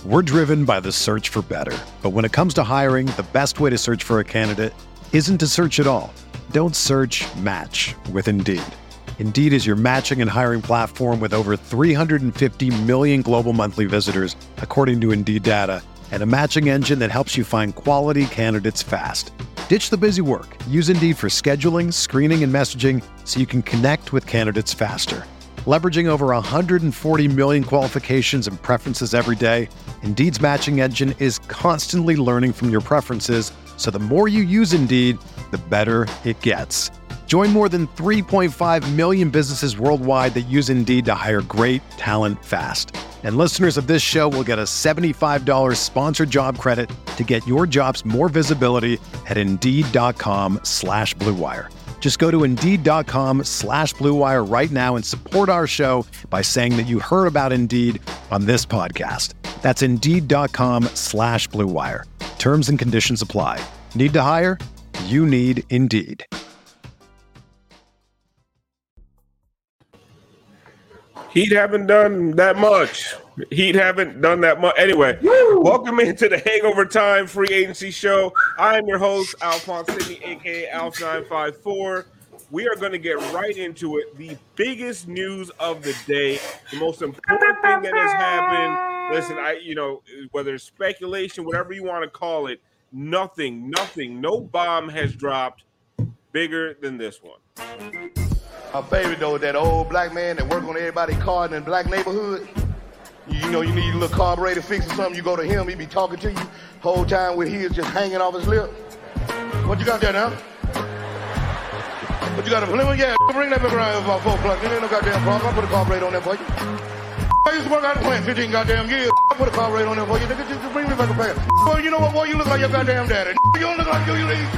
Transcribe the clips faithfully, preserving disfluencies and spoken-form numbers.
We're driven by the search for better. But when it comes to hiring, the best way to search for a candidate isn't to search at all. Don't search, match with Indeed. Indeed is your matching and hiring platform with over three hundred fifty million global monthly visitors, according to Indeed data, and a matching engine that helps you find quality candidates fast. Ditch the busy work. Use Indeed for scheduling, screening, and messaging so you can connect with candidates faster. Leveraging over one hundred forty million qualifications and preferences every day, Indeed's matching engine is constantly learning from your preferences, so the more you use Indeed, the better it gets. Join more than three point five million businesses worldwide that use Indeed to hire great talent fast. And listeners of this show will get a seventy-five dollars sponsored job credit to get your jobs more visibility at Indeed.com slash Blue Wire. Just go to Indeed.com slash Blue Wire right now and support our show by saying that you heard about Indeed on this podcast. That's Indeed.com slash Blue Wire. Terms and conditions apply. Need to hire? You need Indeed. Heat haven't done that much. Heat haven't done that much. Anyway, Woo! Welcome into the Hangover Time Free Agency Show. I am your host, Alphonse Sidney, a k a. Alf nine five four. We are going to get right into it. The biggest news of the day, the most important thing that has happened. Listen, I, you know, whether it's speculation, whatever you want to call it, nothing, nothing, no bomb has dropped bigger than this one. My favorite, though, that old black man that work on everybody's car in the black neighborhood. You, you know, you need a little carburetor fix or something, you go to him, he be talking to you whole time with his just hanging off his lip. What you got there now? What you got a flimmer? Yeah, bring that paper around here about four o'clock. There ain't no goddamn problem. I put a carburetor on there for you. I used to work out the plant fifteen goddamn years. I put a carburetor on there for you. Nigga, just bring me back a pair. Boy, you know what, boy? You look like your goddamn daddy. You don't look like you, you leave.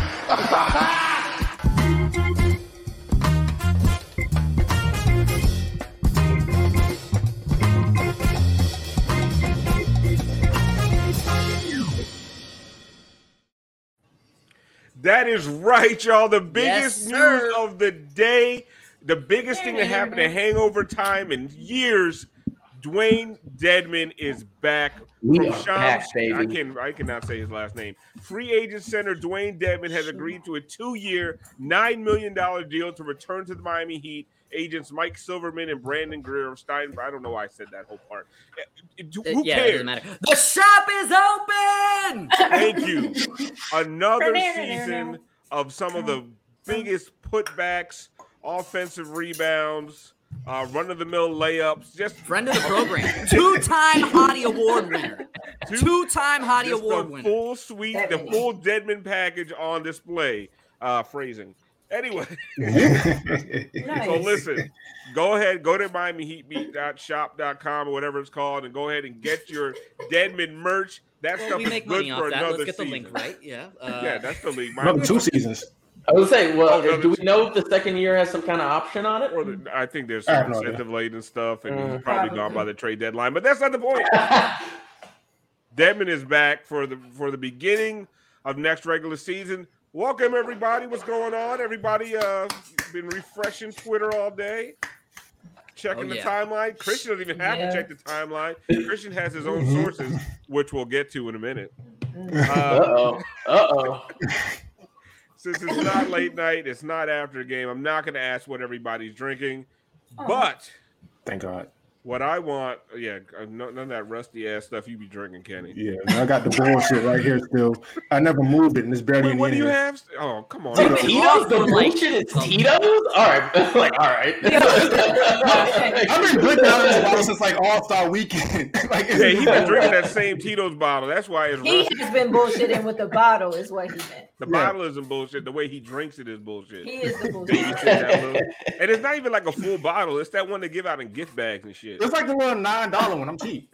That is right, y'all. The biggest Yes, news sir. of the day, the biggest thing that happened in Hangover Time in years. Dwayne Dedmon is back. We From are Shams- back, baby. I can I cannot say his last name. Free agent center Dwayne Dedmon has agreed to a two-year, nine million dollars deal to return to the Miami Heat. Agents Mike Silverman and Brandon Greer of Stein. I don't know why I said that whole part. Who yeah, cares? it doesn't matter. The shop is open. Thank you. Another season of some of the biggest putbacks, offensive rebounds, uh, run-of-the-mill layups. Just Friend of the program. Two-time Hottie Award winner. Two- Two-time Hottie just Award the winner. full suite, the full Dedmon package on display. Uh, phrasing. Anyway, so listen, go ahead, go to Miami Heat Beat dot shop dot com or whatever it's called, and go ahead and get your Dedmon merch. That Well, stuff we is make good money for off that. another Let's get the season. link right. Yeah. Uh, Yeah, that's the league. Another two seasons. I would say, well, Oh, no, do we that's- know if the second year has some kind of option on it? Or the, I think there's I have some no idea. incentive late and stuff, and he's Mm. probably gone by the trade deadline. But that's not the point. Dedmon is back for the for the beginning of next regular season. Welcome everybody. What's going on? Everybody uh been refreshing Twitter all day, checking Oh, the yeah. timeline. Christian doesn't even have Yeah. to check the timeline. Christian has his own sources, which we'll get to in a minute. Uh, Uh-oh. Uh-oh. since it's not late night, it's not after a game. I'm not going to ask what everybody's drinking, but Thank God. what I want, yeah, none of that rusty ass stuff you be drinking, Kenny. Yeah, I got the bullshit right here still. I never moved it, and it's barely Wait, in what do you here. have? Oh, come on. Dude, Tito's? The bullshit is Tito's? All right. Like, all right. I've been drinking out of this bottle since like All Star Weekend. like, Yeah, he's been drinking that same Tito's bottle. That's why it's He rusty. has been bullshitting with the bottle, is what he meant. The Yeah. bottle isn't bullshit. The way he drinks it is bullshit. He is the Baby bullshit. sit that little- and it's not even like a full bottle. It's that one they give out in gift bags and shit. It's like the little nine dollar one. I'm cheap.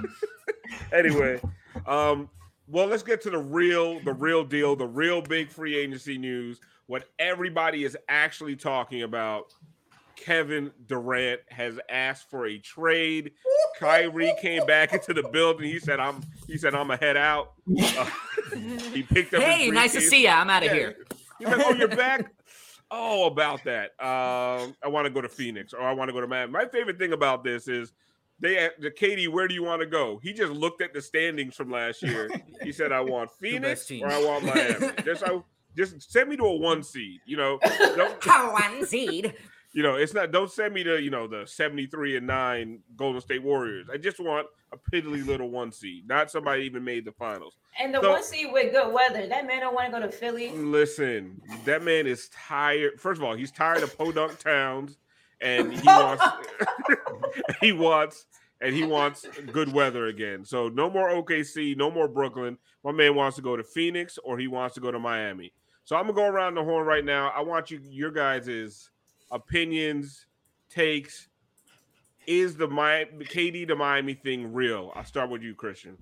Anyway, um, well, let's get to the real, the real deal, the real big free agency news. What everybody is actually talking about. Kevin Durant has asked for a trade. Kyrie came back into the building. He said, "I'm." He said, "I'm a head out." Uh, he picked up. Hey, his nice to briefcase. see you. I'm out of Yeah. here. He's like, "Oh, you're back." Oh, about that. Um, I want to go to Phoenix, or I want to go to Miami. My favorite thing about this is they the K D, where do you want to go? He just looked at the standings from last year. He said, I want Phoenix or I want Miami. Just, I, just send me to a one seed. You know, don't, one seed. You know, it's not. Don't send me to you know the seventy-three and nine Golden State Warriors. I just want a piddly little one seed, not somebody even made the finals. And the so, one seed with good weather. That man don't want to go to Philly. Listen, that man is tired. First of all, he's tired of Podunk Towns, and he wants he wants and he wants good weather again. So no more O K C, no more Brooklyn. My man wants to go to Phoenix or he wants to go to Miami. So I'm gonna go around the horn right now. I want you, your guys' opinions, takes. Is the Miami, K D to Miami thing real? I'll start with you, Christian.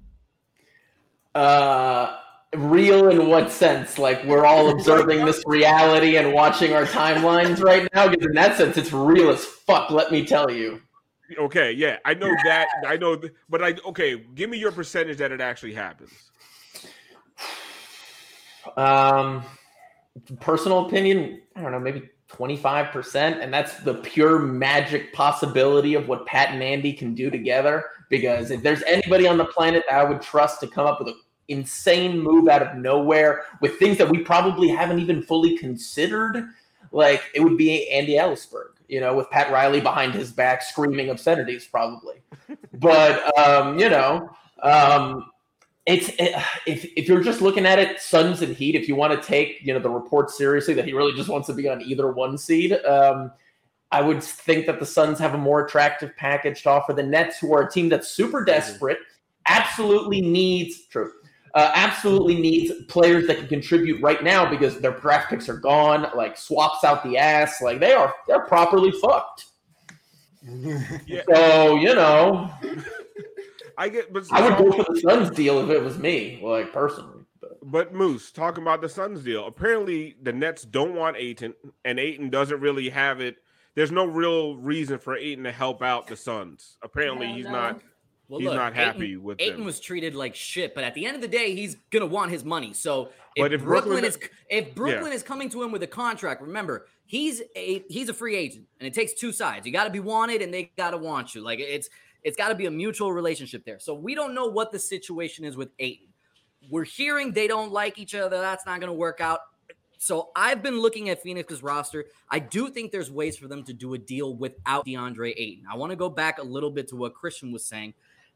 Uh, real in what sense? Like we're all observing this reality and watching our timelines right now? Because in that sense, it's real as fuck. Let me tell you. Okay, yeah, I know that. I know, th- but I okay. Give me your percentage that it actually happens. Um, personal opinion, I don't know, maybe twenty-five percent, and that's the pure magic possibility of what Pat and Andy can do together. Because if there's anybody on the planet that I would trust to come up with an insane move out of nowhere with things that we probably haven't even fully considered, like it would be Andy Ellisberg, you know, with Pat Riley behind his back screaming obscenities probably. But, um, you know, um, It's it, if if you're just looking at it, Suns and Heat. If you want to take you know the report seriously that he really just wants to be on either one seed, um, I would think that the Suns have a more attractive package to offer the Nets, who are a team that's super desperate, absolutely needs true, uh, absolutely needs players that can contribute right now because their draft picks are gone. Like swaps out the ass, like they are they're properly fucked. Yeah. So you know. I get, but I would go for the Suns deal if it was me, like personally. But, but Moose, talking about the Suns deal, apparently the Nets don't want Ayton, and Ayton doesn't really have it. There's no real reason for Ayton to help out the Suns. Apparently, Yeah, he's no. not. Well, he's look, not happy Ayton, with Ayton them. was treated like shit, but at the end of the day, he's gonna want his money. So if, But if Brooklyn, Brooklyn- is if Brooklyn yeah. is coming to him with a contract, remember he's a he's a free agent, and it takes two sides. You got to be wanted, and they got to want you. Like it's it's got to be a mutual relationship there. So we don't know what the situation is with Ayton. We're hearing they don't like each other. That's not gonna work out. So I've been looking at Phoenix's roster. I do think there's ways for them to do a deal without DeAndre Ayton. I want to go back a little bit to what Christian was saying.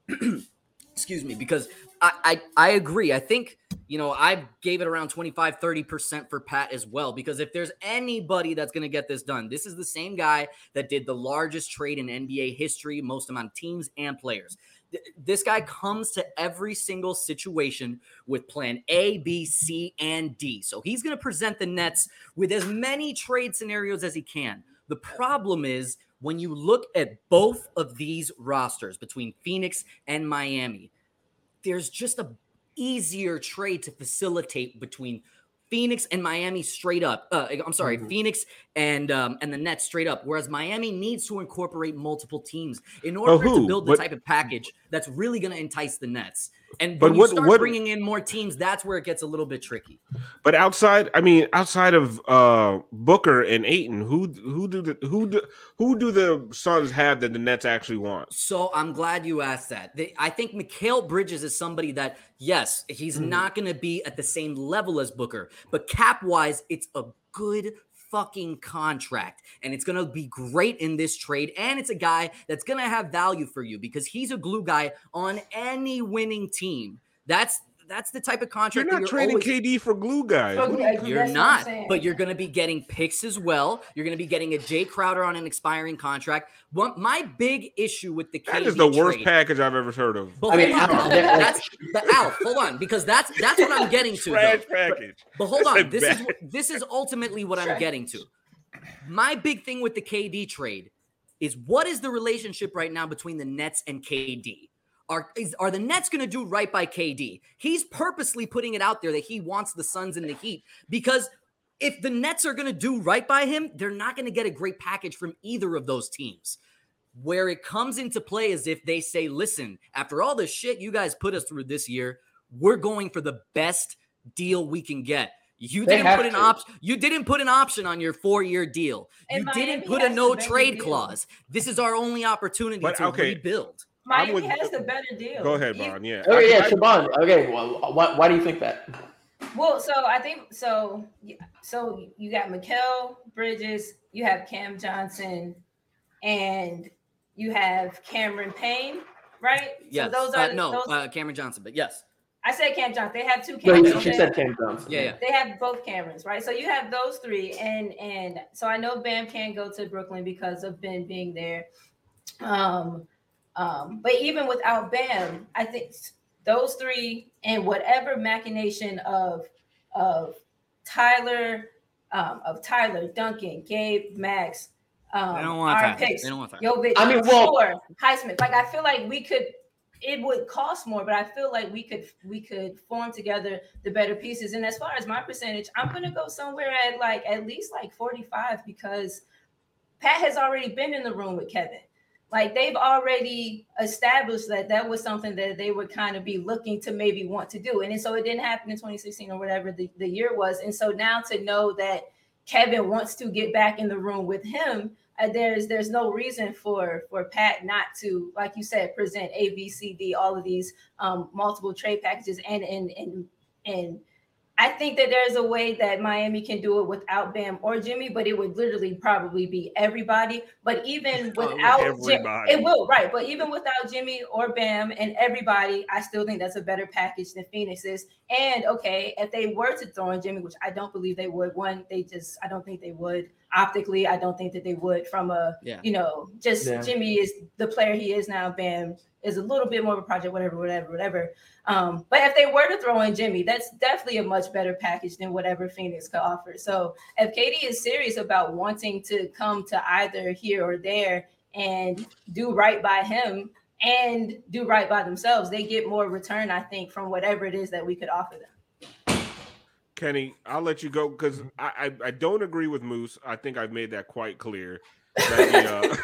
Excuse me, because I, I I agree. I think, you know, I gave it around twenty-five, thirty percent for Pat as well, because if there's anybody that's going to get this done, this is the same guy that did the largest trade in N B A history, most amount of teams and players. Th- This guy comes to every single situation with plan A, B, C, and D. So he's going to present the Nets with as many trade scenarios as he can. The problem is, when you look at both of these rosters between Phoenix and Miami, there's just a easier trade to facilitate between Phoenix and Miami straight up. Uh, I'm sorry, mm-hmm. Phoenix and um, and the Nets straight up. Whereas Miami needs to incorporate multiple teams in order oh, for it to build the but, type of package that's really going to entice the Nets. And but when what, you start what, bringing in more teams, that's where it gets a little bit tricky. But outside, I mean, outside of uh, Booker and Ayton, who who do the who do who do the Suns have that the Nets actually want? So I'm glad you asked that. They, I think Mikal Bridges is somebody that, yes, he's mm-hmm. not going to be at the same level as Booker, but cap wise, it's a good fucking contract, and it's going to be great in this trade, and it's a guy that's going to have value for you because he's a glue guy on any winning team. That's that's the type of contract. You're not you're trading always, K D for glue guys. Okay, you, you're not, but you're going to be getting picks as well. You're going to be getting a Jay Crowder on an expiring contract. One, my big issue with the K D that is the worst trade, package I've ever heard of. But I mean, on, that's but Al, hold on, because that's that's what I'm getting to. Trash though. package. But, but hold that's on, this bad. is this is ultimately what I'm getting to. My big thing with the K D trade is, what is the relationship right now between the Nets and K D? Are, is, are the Nets going to do right by K D? He's purposely putting it out there that he wants the Suns and the Heat, because if the Nets are going to do right by him, they're not going to get a great package from either of those teams. Where it comes into play is if they say, listen, after all the shit you guys put us through this year, we're going for the best deal we can get. You they didn't put an option. You didn't put an option on your four-year deal. And you Miami didn't put a no trade clause. This is our only opportunity but, to okay. rebuild. Miami with, has the better deal. Go ahead, You- Bron. Yeah. Oh I- yeah, I- Shaban. Okay, well, why, why do you think that? Well, so I think so. So you got Mikal Bridges, you have Cam Johnson, and you have Cameron Payne, right? Yes. So those uh, are no, those. uh, Cameron Johnson, but yes. I said Cam Johnson. They have two No, Cam. you- don't she they? said Cam Johnson. Yeah, yeah. They have both Camerons, right? So you have those three, and and so I know Bam can't go to Brooklyn because of Ben being there. Um, um, but even without Bam, I think those three and whatever machination of of Tyler, um, of Tyler, Duncan, Gabe, Max, um, They don't want our Tyler. picks, They don't want Tyler. Jovic, I mean, well- sure, Highsmith. Like I feel like we could. It would cost more, but I feel like we could we could form together the better pieces. And as far as my percentage, I'm gonna go somewhere at like at least like forty-five because Pat has already been in the room with Kevin. Like they've already established that that was something that they would kind of be looking to maybe want to do. And so it didn't happen in twenty sixteen or whatever the, the year was. And so now to know that Kevin wants to get back in the room with him, uh, there's there's no reason for for Pat not to, like you said, present A, B, C, D, all of these um, multiple trade packages. And and and and I think that there's a way that Miami can do it without Bam or Jimmy, but it would literally probably be everybody. But even without Jim, Everybody. it will, right? But even without Jimmy or Bam and everybody, I still think that's a better package than Phoenix is. And okay, if they were to throw in Jimmy, which I don't believe they would, one, they just I don't think they would optically. I don't think that they would from a Yeah. you know just Yeah. Jimmy is the player he is now. Bam is a little bit more of a project, whatever, whatever, whatever. Um, but if they were to throw in Jimmy, that's definitely a much better package than whatever Phoenix could offer. So if K D is serious about wanting to come to either here or there and do right by him and do right by themselves, they get more return, I think, from whatever it is that we could offer them. Kenny, I'll let you go because I, I I don't agree with Moose. I think I've made that quite clear. That the, uh,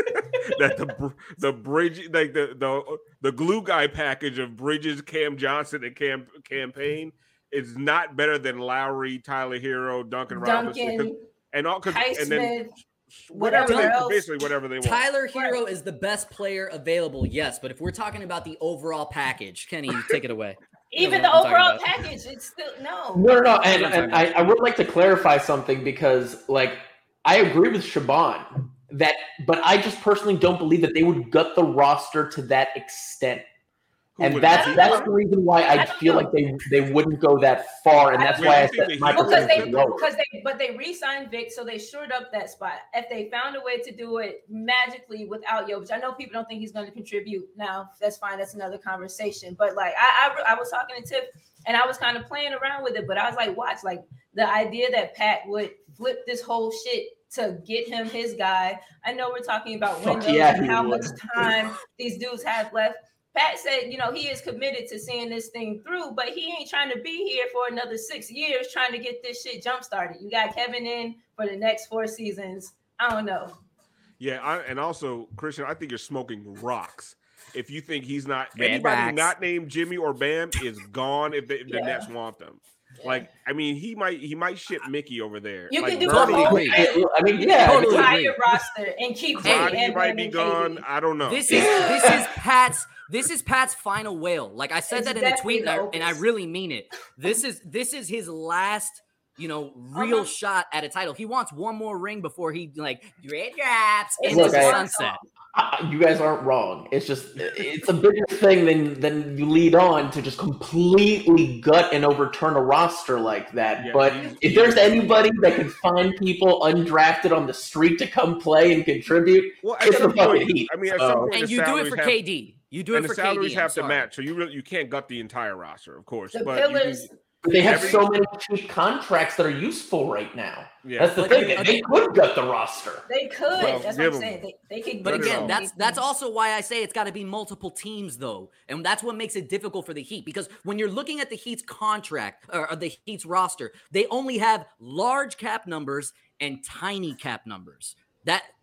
that the br- the bridge like the the the glue guy package of Bridges, Cam Johnson, and Cam Campaign is not better than Lowry, Tyler Hero, Duncan, Robinson, 'cause- Duncan, and all 'cause- and then Highsmith, whatever whatever they, else. basically whatever they want. Tyler Hero is the best player available, yes. But if we're talking about the overall package, Kenny, you take it away. even know the what I'm talking overall about. package, it's still no. No, no, no. And, and I, I would like to clarify something because, like, I agree with Shaban that, but I just personally don't believe that they would gut the roster to that extent. Who And would that's do that's that? the reason why I, I don't feel know. like they they wouldn't go that far, and that's Wait, why you I think said that my he- Because they, percentage is lower. because they, but they re-signed Vic, so they shored up that spot. If they found a way to do it magically without Jovic, I know people don't think he's going to contribute. Now that's fine, that's another conversation. But like I, I, I was talking to Tiff, and I was kind of playing around with it. But I was like, watch, like the idea that Pat would flip this whole shit to get him his guy. I know we're talking about Fuck windows yeah, and he how would. much time these dudes have left. Pat said, you know, he is committed to seeing this thing through, but he ain't trying to be here for another six years trying to get this shit jump started. You got Kevin in for the next four seasons. I don't know. Yeah, I, and also Christian, I think you're smoking rocks. If you think he's not Red anybody rocks. not named Jimmy or Bam is gone if, they, if the Yeah. Nets want them. Like, I mean, he might he might ship Mickey over there. You like, can do Bernie, a whole agree. I mean, yeah, Totally I agree. entire roster and keep Jimmy Rodney and might Bam be and K gone. D. I don't know. This is this is Pat's this is Pat's final whale. Like I said It's that in the definitely tweet, and I, the and I opus. really mean it. This is this is his last, you know, real Uh-huh. shot at a title. He wants one more ring before he like red drops It's into Look, the I- sunset. I- you guys aren't wrong. It's just it's a bigger thing than than you lead on to just completely gut and overturn a roster like that. Yeah, but he's- if there's anybody that can find people undrafted on the street to come play and contribute, well, at it's some the fucking point, Heat. I mean, at So- some point, And the you do it salaries for have, K D. You do it and for the salaries K D. I'm have to sorry. match. So you really you can't gut the entire roster, of course. The but you pillars, can- They have Every- so many cheap contracts that are useful right now. yeah. That's the But thing. again- They could gut the roster. they could. Well, that's what give I'm 'em. saying. They, they could. But Let it again, all. that's that's also why I say it's got to be multiple teams, though, and that's what makes it difficult for the Heat. Because when you're looking at the Heat's contract or, or the Heat's roster, they only have large cap numbers and tiny cap numbers. That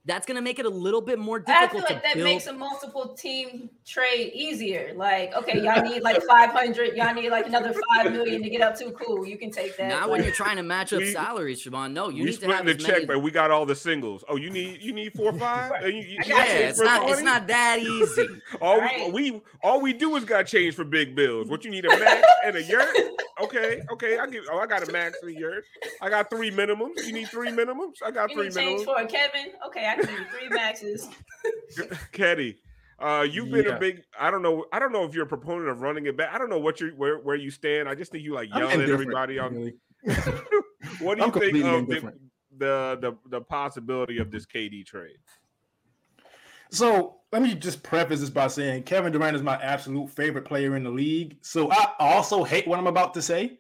that's going to make it a little bit more I difficult feel like to that build. makes a multiple team trade easier. Like, okay, y'all need like five hundred, y'all need like another five million to get up to. Cool, you can take that. Now, like, when you're trying to match up we, salaries, Siobhan, no, you we need to split have the as check, many. but we got all the singles. Oh, you need you need four or five? And you, you, I you got got you. Yeah, change it's for not. It's twenty? not that easy. All Right. we, we all we do is got change for big bills. What you need, a max and a yurt? Okay, okay. I give. Oh, I got a max and a yurt. I got three minimums. You need three minimums? I got you three need change minimums. for a Kevin. Okay, I can give you three maxes. Keddy, uh, you've been Yeah. a big. I don't know. I don't know if you're a proponent of running it back. I don't know what you where where you stand. I just think you like I'm yelling at indifferent, everybody on. really. What do you I'm think completely of the, indifferent. the the the possibility of this K D trade? So let me just preface this by saying Kevin Durant is my absolute favorite player in the league. So I also hate what I'm about to say.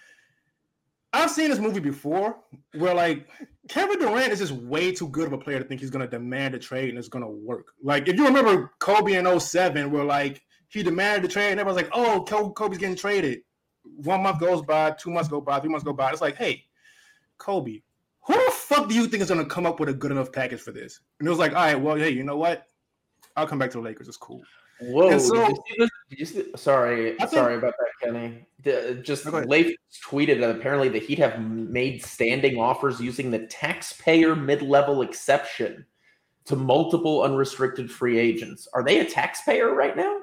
I've seen this movie before where like Kevin Durant is just way too good of a player to think he's going to demand a trade and it's going to work. Like if you remember Kobe in oh seven where like he demanded the trade and everyone's like, oh, Kobe's getting traded. One month goes by, two months go by, three months go by. It's like, hey, Kobe, who the fuck do you think is going to come up with a good enough package for this? And it was like, all right, well, hey, you know what? I'll come back to the Lakers. It's cool. Whoa! And so- did you see this? Did you see, sorry, I think- sorry about that, Kenny. The, just No, go ahead. Leif tweeted that apparently the Heat have made standing offers using the taxpayer mid-level exception to multiple unrestricted free agents. Are they a taxpayer right now?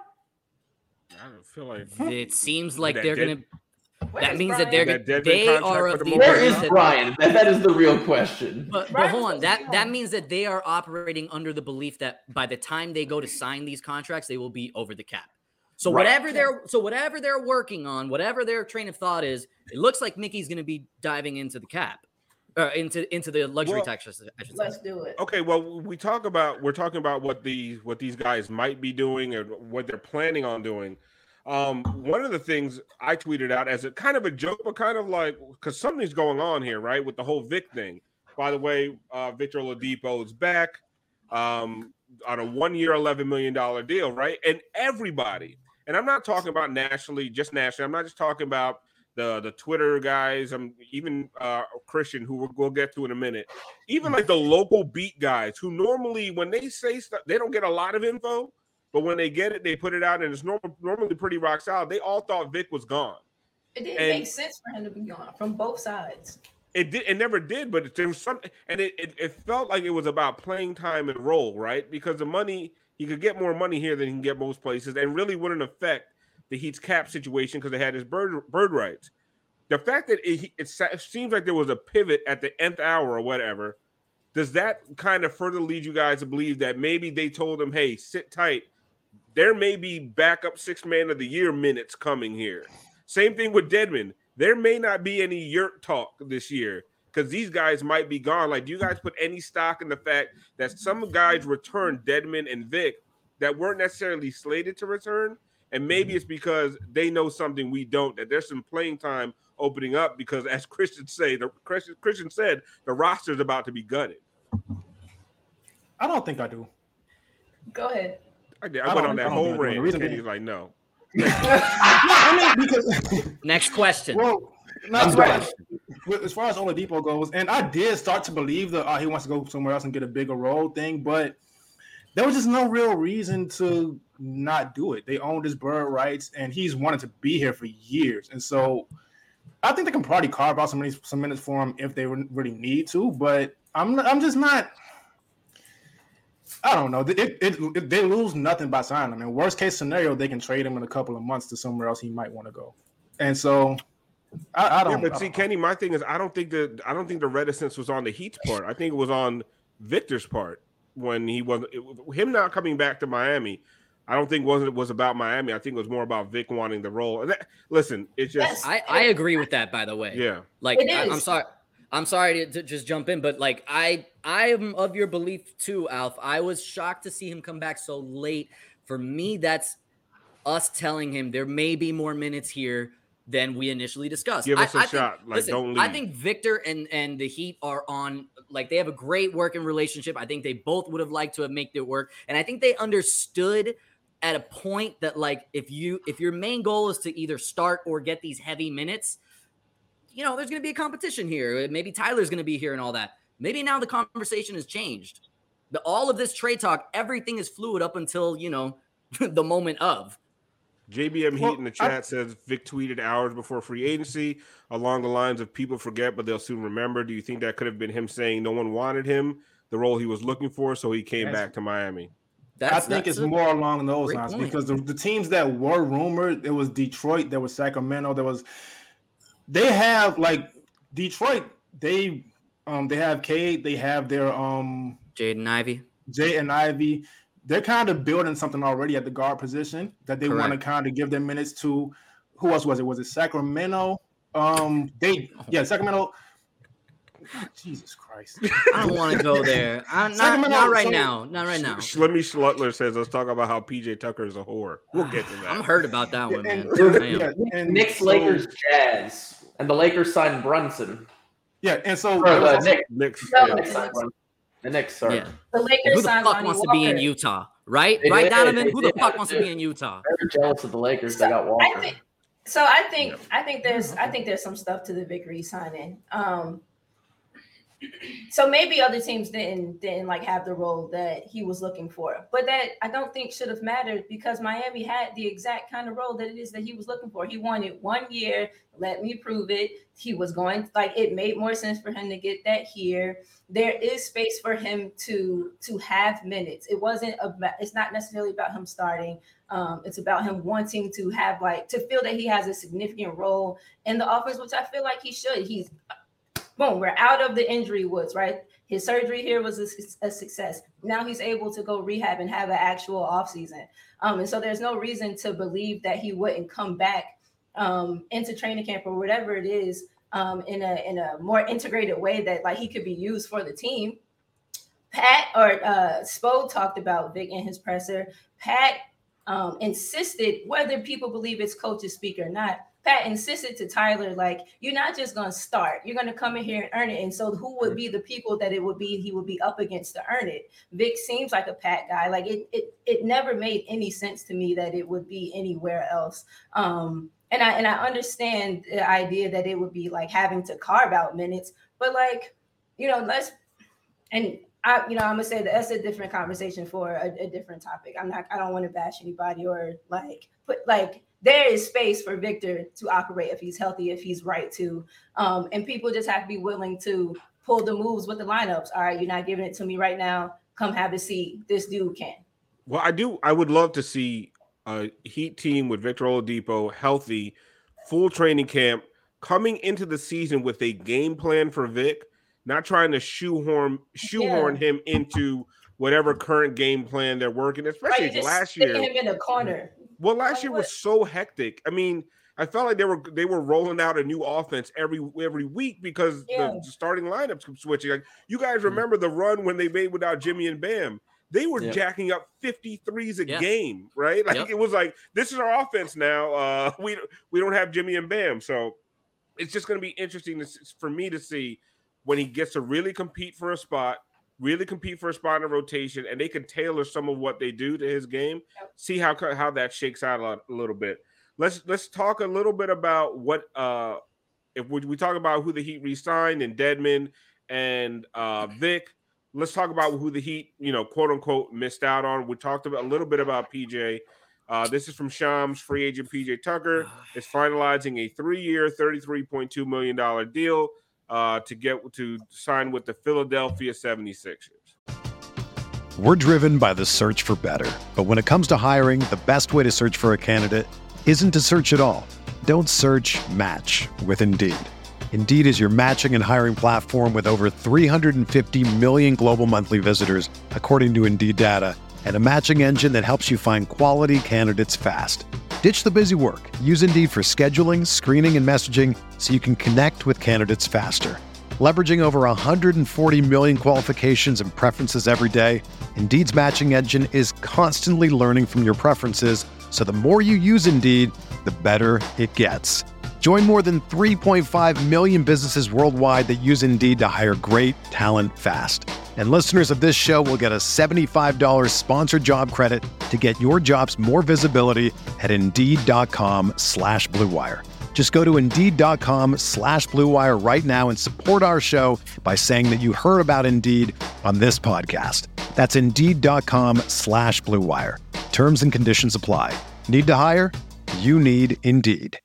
I don't feel like It seems like That they're dead- going to. Where That is means that Brian? they're That gonna, Dedmon they contract are for of the the. moment. Where Brian, is that- Brian? That, that is the real question. But, but Brian hold on, was that young. that means that they are operating under the belief that by the time they go to sign these contracts, they will be over the cap. So Right. whatever they're so whatever they're working on, whatever their train of thought is, it looks like Mickey's going to be diving into the cap, uh, into into the luxury Well, tax. I should say. Let's do it. okay, well, we talk about we're talking about what these what these guys might be doing and what they're planning on doing. Um, one of the things I tweeted out as a kind of a joke, but kind of like because something's going on here, right, with the whole Vic thing. By the way, uh, Victor Oladipo is back um, on a one-year, eleven million dollars deal, right? And everybody, and I'm not talking about nationally, just nationally. I'm not just talking about the the Twitter guys. I'm even uh, Christian, who we'll, we'll get to in a minute. Even like the local beat guys, who normally when they say stuff, they don't get a lot of info. But when they get it, they put it out, and it's normal, normally pretty rock solid. They all thought Vic was gone. It didn't And- make sense for him to be gone from both sides. It did. It never did. But there was something, and it, it it felt like it was about playing time and role, right? Because the money he could get more money here than he can get most places, and really wouldn't affect the Heat's cap situation because they had his bird bird rights. The fact that it, it seems like there was a pivot at the nth hour or whatever, does that kind of further lead you guys to believe that maybe they told him, "Hey, sit tight." There may be backup six man of the year minutes coming here. Same thing with Dedmon. There may not be any yurt talk this year because these guys might be gone. Like, do you guys put any stock in the fact that some guys returned, Dedmon and Vic, that weren't necessarily slated to return? And maybe it's because they know something we don't, that there's some playing time opening up because, as Christian say, the Christian, Christian said, the roster's about to be gutted. I don't think I do. Go ahead. I, did. I, I went don't- on I that don't whole think I do. rant. The reason Kenny's being- like, no. I mean, because Next question. well, not I'm as, done. far as, as far as Oladipo goes, and I did start to believe that oh, he wants to go somewhere else and get a bigger role thing, but there was just no real reason to not do it. They owned his bird rights, and he's wanted to be here for years, and so I think they can probably carve out some minutes, some minutes for him if they really need to. But I'm I'm just not. I don't know. It, it, it, they lose nothing by signing him. In worst case scenario, they can trade him in a couple of months to somewhere else he might want to go. And so, I, I don't. Yeah, but I see, don't know. Kenny, my thing is, I don't think that I don't think the reticence was on the Heat's part. I think it was on Victor's part when he was it, him not coming back to Miami. I don't think wasn't was about Miami. I think it was more about Vic wanting the role. And that, listen, it's just Yes. I, I agree with that, by the way. yeah. Like It I, I'm is. sorry, I'm sorry to, to just jump in, but like I I am of your belief too, Alf. I was shocked to see him come back so late. For me, that's us telling him there may be more minutes here than we initially discussed. Give us a a shot. Like, don't I leave. think Victor and and the Heat are on like they have a great working relationship. I think they both would have liked to have made it work, and I think they understood at a point that like if you if your main goal is to either start or get these heavy minutes, you know, there's going to be a competition here. Maybe Tyler's going to be here and all that. Maybe now the conversation has changed. The, all of this trade talk, everything is fluid up until, you know, the moment of. J B M Heat Well, in the chat I, says Vic tweeted hours before free agency along the lines of people forget, but they'll soon remember. Do you think that could have been him saying no one wanted him, the role he was looking for, so he came back to Miami? That's, I think that's it's more along those lines point. because the, the teams that were rumored, it was Detroit, there was Sacramento, there was they have like Detroit, they um they have Cade, they have their um Jaden Ivey. Jay and Ivy. They're kind of building something already at the guard position that they want to kind of give them minutes to. Who else was it? Was it Sacramento? Um, they yeah, Sacramento. Jesus Christ! I don't want to go there. I'm not, not right now. Not right now. Slimmy Schlutler says, "Let's talk about how P J Tucker is a whore." We'll get to that. I'm hurt about that one, man. And, yeah, and Knicks, so, Lakers, Jazz, and the Lakers signed Brunson. Yeah, and so Or the Knicks. Knicks. No, Yeah. Knicks signed Brunson. The Knicks, sorry. Yeah. The Lakers Who the signed fuck Lonnie wants Walker. to be in Utah, right? They right, did, Donovan? they Who the did, fuck they wants to did. be in Utah? Very jealous of the Lakers. So, They got Walker. I think, so I think I think there's I think there's some stuff to the Vic re-signing. Um, so maybe other teams didn't didn't like have the role that he was looking for, but that I don't think should have mattered because Miami had the exact kind of role that it is that he was looking for. He wanted one year. Let me prove it. He was going like it made more sense for him to get that here. There is space for him to to have minutes. It wasn't about. It's not necessarily about him starting. Um, it's about him wanting to have like to feel that he has a significant role in the offense, which I feel like he should. He's boom. We're out of the injury woods, right? His surgery here was a, a success. Now he's able to go rehab and have an actual offseason. Um, and so there's no reason to believe that he wouldn't come back um, into training camp or whatever it is um, in a in a more integrated way that like he could be used for the team. Pat or uh, Spo talked about Vic in his presser. Pat um, insisted, whether people believe it's coach's speak or not, Pat insisted to Tyler, like, you're not just going to start. You're going to come in here and earn it. And so who would be the people that it would be he would be up against to earn it? Vic seems like a Pat guy. Like, it it it never made any sense to me that it would be anywhere else. Um, and I and I understand the idea that it would be, like, having to carve out minutes. But, like, you know, let's – and – I, you know, I'm gonna say that that's a different conversation for a, a different topic. I'm not, I don't want to bash anybody or like put like there is space for Victor to operate if he's healthy, if he's right to, um, and people just have to be willing to pull the moves with the lineups. All right, you're not giving it to me right now. Come have a seat. This dude can. Well, I do. I would love to see a Heat team with Victor Oladipo healthy, full training camp, coming into the season with a game plan for Vic. Not trying to shoehorn shoehorn yeah. him into whatever current game plan they're working, especially right, last year. Him in a corner. Well, last like year what? was so hectic. I mean, I felt like they were they were rolling out a new offense every every week because yeah. the starting lineups kept switching. Like you guys remember the run when they made without Jimmy and Bam? They were yeah. jacking up fifty-threes a yeah. game, right? Like yep. it was like this is our offense now. Uh, we we don't have Jimmy and Bam, so it's just going to be interesting to, for me to see. When he gets to really compete for a spot, really compete for a spot in a rotation, and they can tailor some of what they do to his game, yep. see how how that shakes out a, lot, a little bit. Let's let's talk a little bit about what uh, if we, we talk about who the Heat re-signed and Dedmon and uh, Vic. Let's talk about who the Heat, you know, quote unquote, missed out on. We talked about a little bit about P J. Uh, this is from Shams. Free agent P J Tucker is finalizing a three-year, thirty-three point two million dollars deal. Uh, to get to sign with the Philadelphia seventy-sixers. We're driven by the search for better. But when it comes to hiring, the best way to search for a candidate isn't to search at all. Don't search, match with Indeed. Indeed is your matching and hiring platform with over three hundred fifty million global monthly visitors, according to Indeed data, and a matching engine that helps you find quality candidates fast. Ditch the busy work. Use Indeed for scheduling, screening, and messaging so you can connect with candidates faster. Leveraging over one hundred forty million qualifications and preferences every day, Indeed's matching engine is constantly learning from your preferences, so the more you use Indeed, the better it gets. Join more than three point five million businesses worldwide that use Indeed to hire great talent fast. And listeners of this show will get a seventy-five dollars sponsored job credit to get your jobs more visibility at Indeed.com slash Blue Wire. Just go to Indeed.com slash Blue Wire right now and support our show by saying that you heard about Indeed on this podcast. That's Indeed.com slash Blue Wire. Terms and conditions apply. Need to hire? You need Indeed.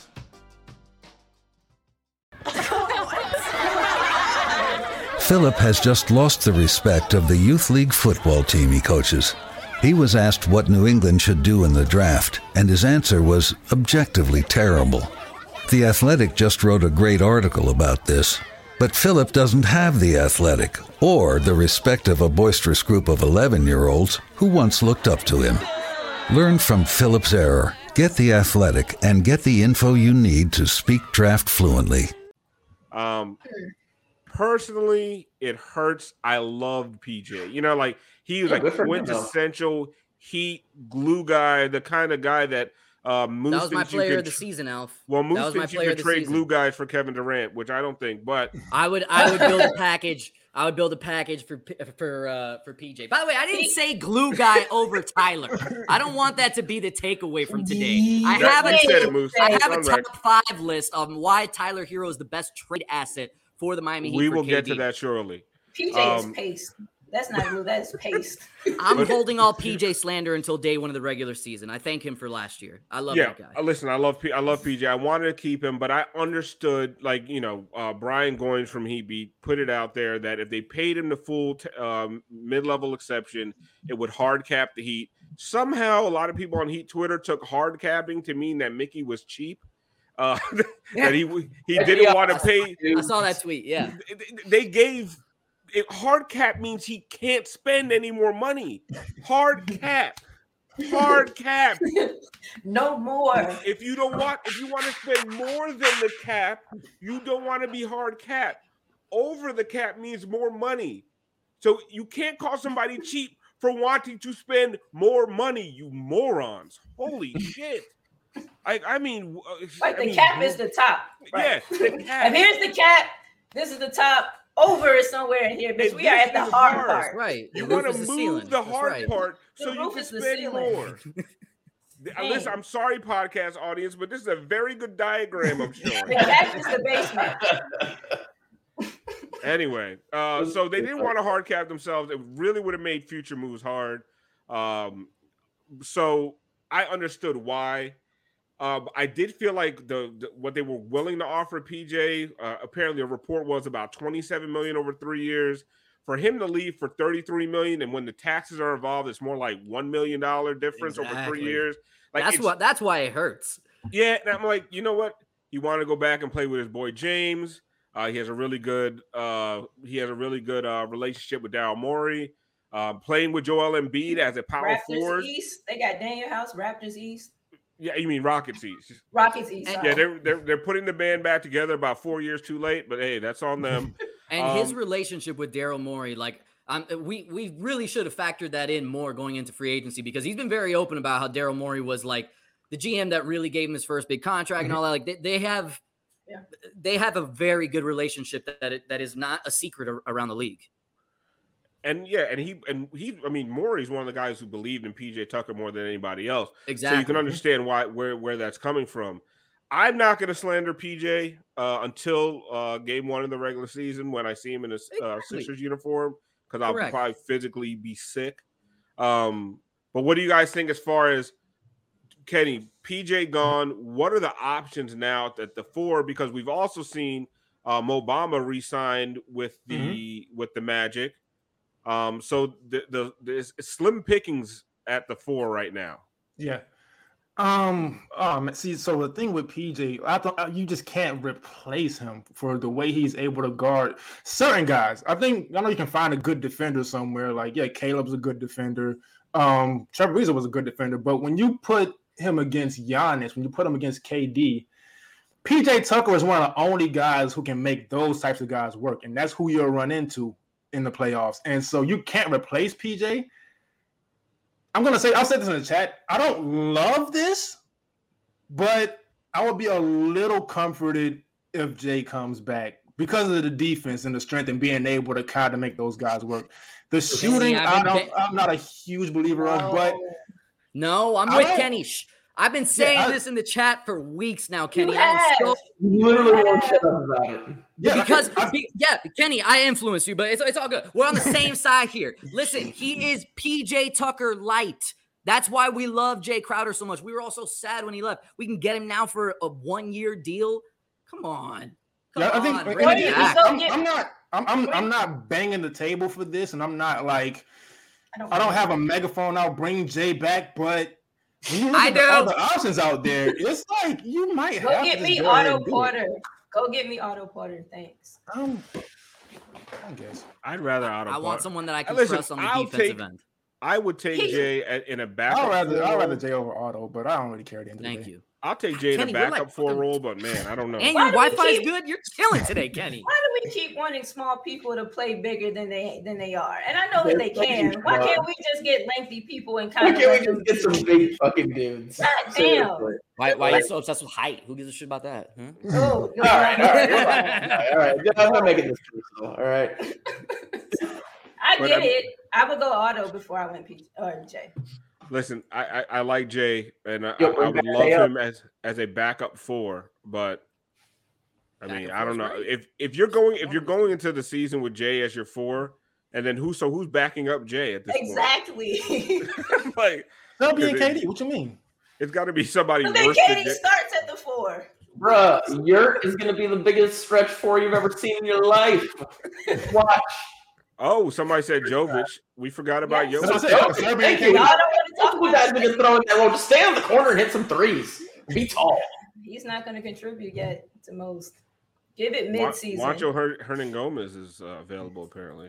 Philip has just lost the respect of the youth league football team he coaches. He was asked what New England should do in the draft, and his answer was objectively terrible. The Athletic just wrote a great article about this. But Philip doesn't have the Athletic or the respect of a boisterous group of eleven-year-olds who once looked up to him. Learn from Philip's error. Get the Athletic and get the info you need to speak draft fluently. Um, personally, it hurts. I loved P J. You know, like he was Yeah, like good for him, quintessential Heat glue guy, the kind of guy that uh, Moose That was my thinks you player could of the tr- season, Alf. Well, Moose That was my thinks you player could of the trade season. glue guys for Kevin Durant, which I don't think. But I would I would build a package. I would build a package for P- for uh, for P J. By the way, I didn't say glue guy over Tyler. I don't want that to be the takeaway from today. I That- have a you said it, Moose. I have It's a on top record. five list of why Tyler Hero is the best trade asset for the Miami Heat. we for will K get D. to that shortly. P J Um, is paste. That's not glue. That's paste. I'm holding all P J slander until day one of the regular season. I thank him for last year. I love yeah, that guy. uh, listen, I love P- I love P J. I wanted to keep him, but I understood, like you know, uh, Brian Goins from Heat Beat put it out there that if they paid him the full t- um, mid-level exception, it would hard cap the Heat. Somehow, a lot of people on Heat Twitter took hard capping to mean that Mickey was cheap. Uh, that he he didn't want to pay. I saw that tweet. Yeah. They gave it hard cap means he can't spend any more money. Hard cap. Hard cap. No more. If you don't want, if you want to spend more than the cap, you don't want to be hard cap. Over the cap means more money. So you can't call somebody cheap for wanting to spend more money, you morons. Holy shit. I, I mean, uh, Like I the mean, cap is the top. Yeah, Right? the cap. And here's the cap. This is the top. Over is somewhere in here, bitch. And We are this at the is hard hard. part. Right. You The want roof to is the move ceiling. the That's hard right. part The so you roof can is the spend ceiling. more. Uh, Listen, I'm sorry, podcast audience, but this is a very good diagram I'm The showing. cap is the basement. Anyway, uh, so they didn't want to hard cap themselves. It really would have made future moves hard. Um, so I understood why. Um, I did feel like the, the what they were willing to offer P J. Uh, apparently, a report was about twenty-seven million over three years. For him to leave for thirty-three million, and when the taxes are involved, it's more like one million dollar difference over Exactly. three years. Like That's it's- what. That's why it hurts. Yeah, and I'm like, you know what? He wanted to go back and play with his boy James. Uh, he has a really good, uh, he has a really good uh, relationship with Daryl Morey. Uh, playing with Joel Embiid as a power Raptors forward. East. They got Daniel House. Raptors East. Yeah, you mean Rockets East? Rockets East. And- sorry. Yeah, they're, they're they're putting the band back together about four years too late, but hey, that's on them. And his Um, relationship with Daryl Morey, like, um, we we really should have factored that in more going into free agency because he's been very open about how Daryl Morey was like the G M that really gave him his first big contract and all that. Like they, they have, Yeah. they have a very good relationship that that, it, that is not a secret ar- around the league. And yeah, and he and he, I mean, Morey's one of the guys who believed in P J Tucker more than anybody else. Exactly. So you can understand why where where that's coming from. I'm not going to slander P J uh, until uh, game one of the regular season when I see him in a uh, Exactly. Sixers uniform because I'll Correct. probably physically be sick. Um, but what do you guys think as far as Kenny, P J gone? What are the options now at the four? Because we've also seen uh, Mo Bamba re-signed with the Mm-hmm. with the Magic. Um, so the the there's slim pickings at the four right now. Yeah. Um. Um. See, so the thing with P J, I thought you just can't replace him for the way he's able to guard certain guys. I think I know you can find a good defender somewhere. Like, yeah, Caleb's a good defender. Um, Trevor Ariza was a good defender, but when you put him against Giannis, when you put him against K D, P J Tucker is one of the only guys who can make those types of guys work, and that's who you'll run into in the playoffs. And so you can't replace P J. I'm gonna say, I'll say this in the chat. I don't love this, but I would be a little comforted if Jay comes back because of the defense and the strength and being able to kind of make those guys work. The shooting, I've I been don't, ba- I'm not a huge believer of, but No, I'm I with don't- Kenny. Sh- I've been saying Yeah, I, this in the chat for weeks now, Kenny. You I am have. so You literally won't shut up about it. yeah, because I, be, yeah, Kenny, I influence you, but it's it's all good. We're on the same side here. Listen, he is P J Tucker light. That's why we love Jay Crowder so much. We were all so sad when he left. We can get him now for a one-year deal. Come on. Come yeah, I on, think bring and it again, back. I'm, I'm not. I'm, I'm I'm not banging the table for this, and I'm not like I don't, I don't have a megaphone out bring Jay back, but when you look I at the do. other options out there, it's like you might Go have get to me just go ahead Otto and do it. Porter. Go get me Otto Porter. Thanks. Um, I guess. I'd rather Otto. I want Porter. someone that I can Listen, trust on the I'll defensive take- end. I would take He- Jay at, in a backup. I'd rather four I'd role. rather Jay over Otto, but I don't really care at the end of the Thank day. you. I'll take Jay in Kenny, a you're backup like four fucking- role, but man, I don't know. And Why your do we Wi-Fi is keep- good. You're killing today, Kenny. Why do we keep wanting small people to play bigger than they than they are? And I know that they They're can. fucking Why smart. can't we just get lengthy people and Why kind of can't let we them just get some big fucking dudes? God damn. Seriously. Why, why are you so obsessed with height? Who gives a shit about that? Huh? Oh, no, All right, all right, no, all no. right, all right. I'm not making this personal. All right. I But get I'm- it. I would go Otto before I went P or Jay. Listen, I, I, I like Jay, and I, Yo, I, I would back love Jay up. him as as a backup four. But I mean, Backup I don't four's know great. if if you're going if you're going into the season with Jay as your four, and then who? So who's backing up Jay at this Exactly. point? Like W and Is it- K D, what you mean? it's got to be somebody But then worse than Katie Jay. starts at the four. Bruh, Yurt is going to be the biggest stretch four you've ever seen in your life. Watch. Oh, somebody said Jovic. We forgot about Yes. Jovic. That's what I said. Serbian Thank K you. D. Y'all don't want to talk You guys are about going to throw in that role. Just stay on the corner and hit some threes. Be tall. He's not going to contribute yet to most. Give it Wa- mid-season. Juancho Her- Hernan Gomez is uh, available apparently.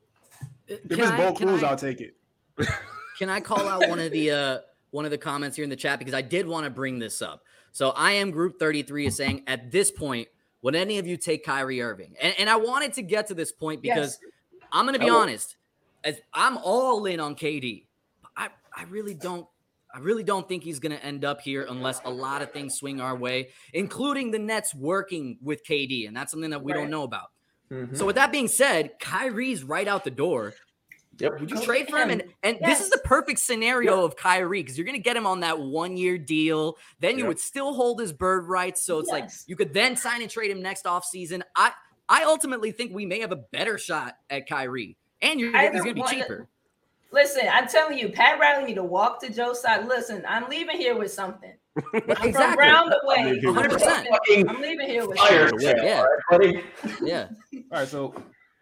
If Can it's I- Bo can Cruz, I- I'll take it. Can I call out one of the uh, one of the comments here in the chat because I did want to bring this up. So I am Group thirty-three is saying at this point, would any of you take Kyrie Irving? And, and I wanted to get to this point because I'm going to be Oh. honest, as I'm all in on K D. I I really don't. I really don't think he's going to end up here unless a lot of things swing our way, including the Nets working with K D, and that's something that we Right. don't know about. Mhm. So with that being said, Kyrie's right out the door. Yep. Would you Go trade for him? him. And and Yes. this is the perfect scenario of Kyrie because you're going to get him on that one year deal. Then you Yep. would still hold his bird rights. So it's like Yes. you could then sign and trade him next offseason. I I ultimately think we may have a better shot at Kyrie, and you're, Either he's going to be one- cheaper. Listen, I'm telling you, Pat Riley need to walk to Joe's side. Listen, I'm leaving here with something. I'm from Exactly. round the way. I'm leaving here with I'm something. leaving- I'm leaving here with Fire. something. Yeah. All right, buddy. Yeah. All right, so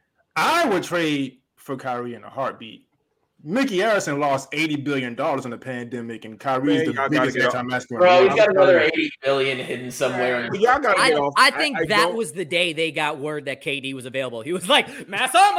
I would trade for Kyrie in a heartbeat. Mickey Harrison lost eighty billion dollars in the pandemic, and Kyrie's Man, the y'all gotta biggest get off- anti-masculine. Bro, leader. he's got I'm another telling eighty billion hidden somewhere. But y'all gotta I, get off. I think that don't- was the day they got word that K D was available. He was like, "Mass on,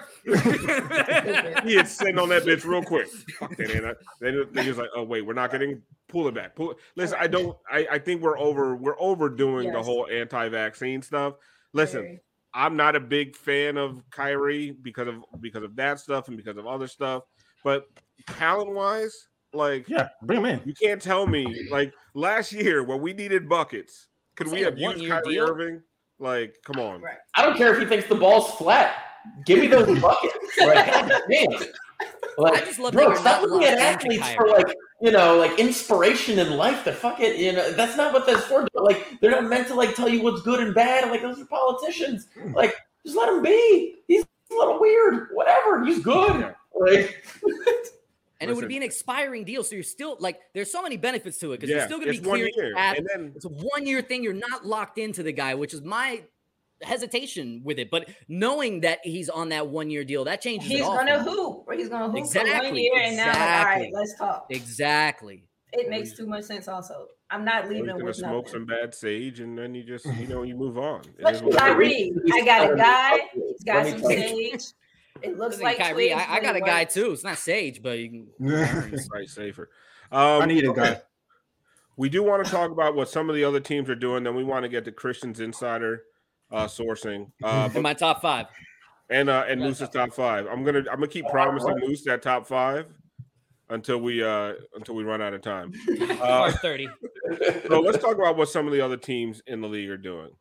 motherfucker!" He had sitting on that bitch real quick. Fuck that, man. Then they just like, oh wait, we're not getting pull it back. Pull it. Listen, I don't. I, I think we're over. We're overdoing the Yes. whole anti-vaccine stuff. Listen, Very. I'm not a big fan of Kyrie because of because of that stuff and because of other stuff. But talent wise, like Yeah, bring him in. you can't tell me like last year when we needed buckets, could we Saying have a used one-year Kyrie deal? Irving? Like, come on. Right. I don't care if he thinks the ball's flat. Give me those buckets. Like, man. Like, I just love bro, that you're stop not looking at locked into athletes for Kyrie. like, you know, like inspiration in life. To fuck it, you know, that's not what that's for. Like, they're not meant to like tell you what's good and bad. Like, those are politicians. Like, just let him be. He's a little weird. Whatever. He's good. Yeah. Like, And it would Listen. be an expiring deal, so you're still like, there's so many benefits to it because you're Yeah, still going to it's be one clearing year, your path. and then It's a one year thing. You're not locked into the guy, which is my hesitation with it. But knowing that he's on that one year deal, that changes He's it all. gonna for me. hoop. Or he's gonna hoop for one Exactly, year, and now like, all right, exactly. let's talk. Exactly. It makes too much sense. Also, I'm not Or he's leaving gonna with smoke nothing. some bad sage, and then you just you know you move on. It But is what it is. Kyrie, I got a guy. He's got Let me some tell you. sage. It looks Listen, like Kyrie, twigs, I, I but got it a guy works. too. It's not Sage, but you can. It's right safer. Um, I need a guy. We do want to talk about what some of the other teams are doing. Then we want to get to Christian's insider uh, sourcing uh, in but, my top five. and uh, and Yeah, Moose's top top five. I'm gonna I'm gonna keep promising Moose that top five until we uh, until we run out of time. Uh, Or thirty. so let's talk about what some of the other teams in the league are doing.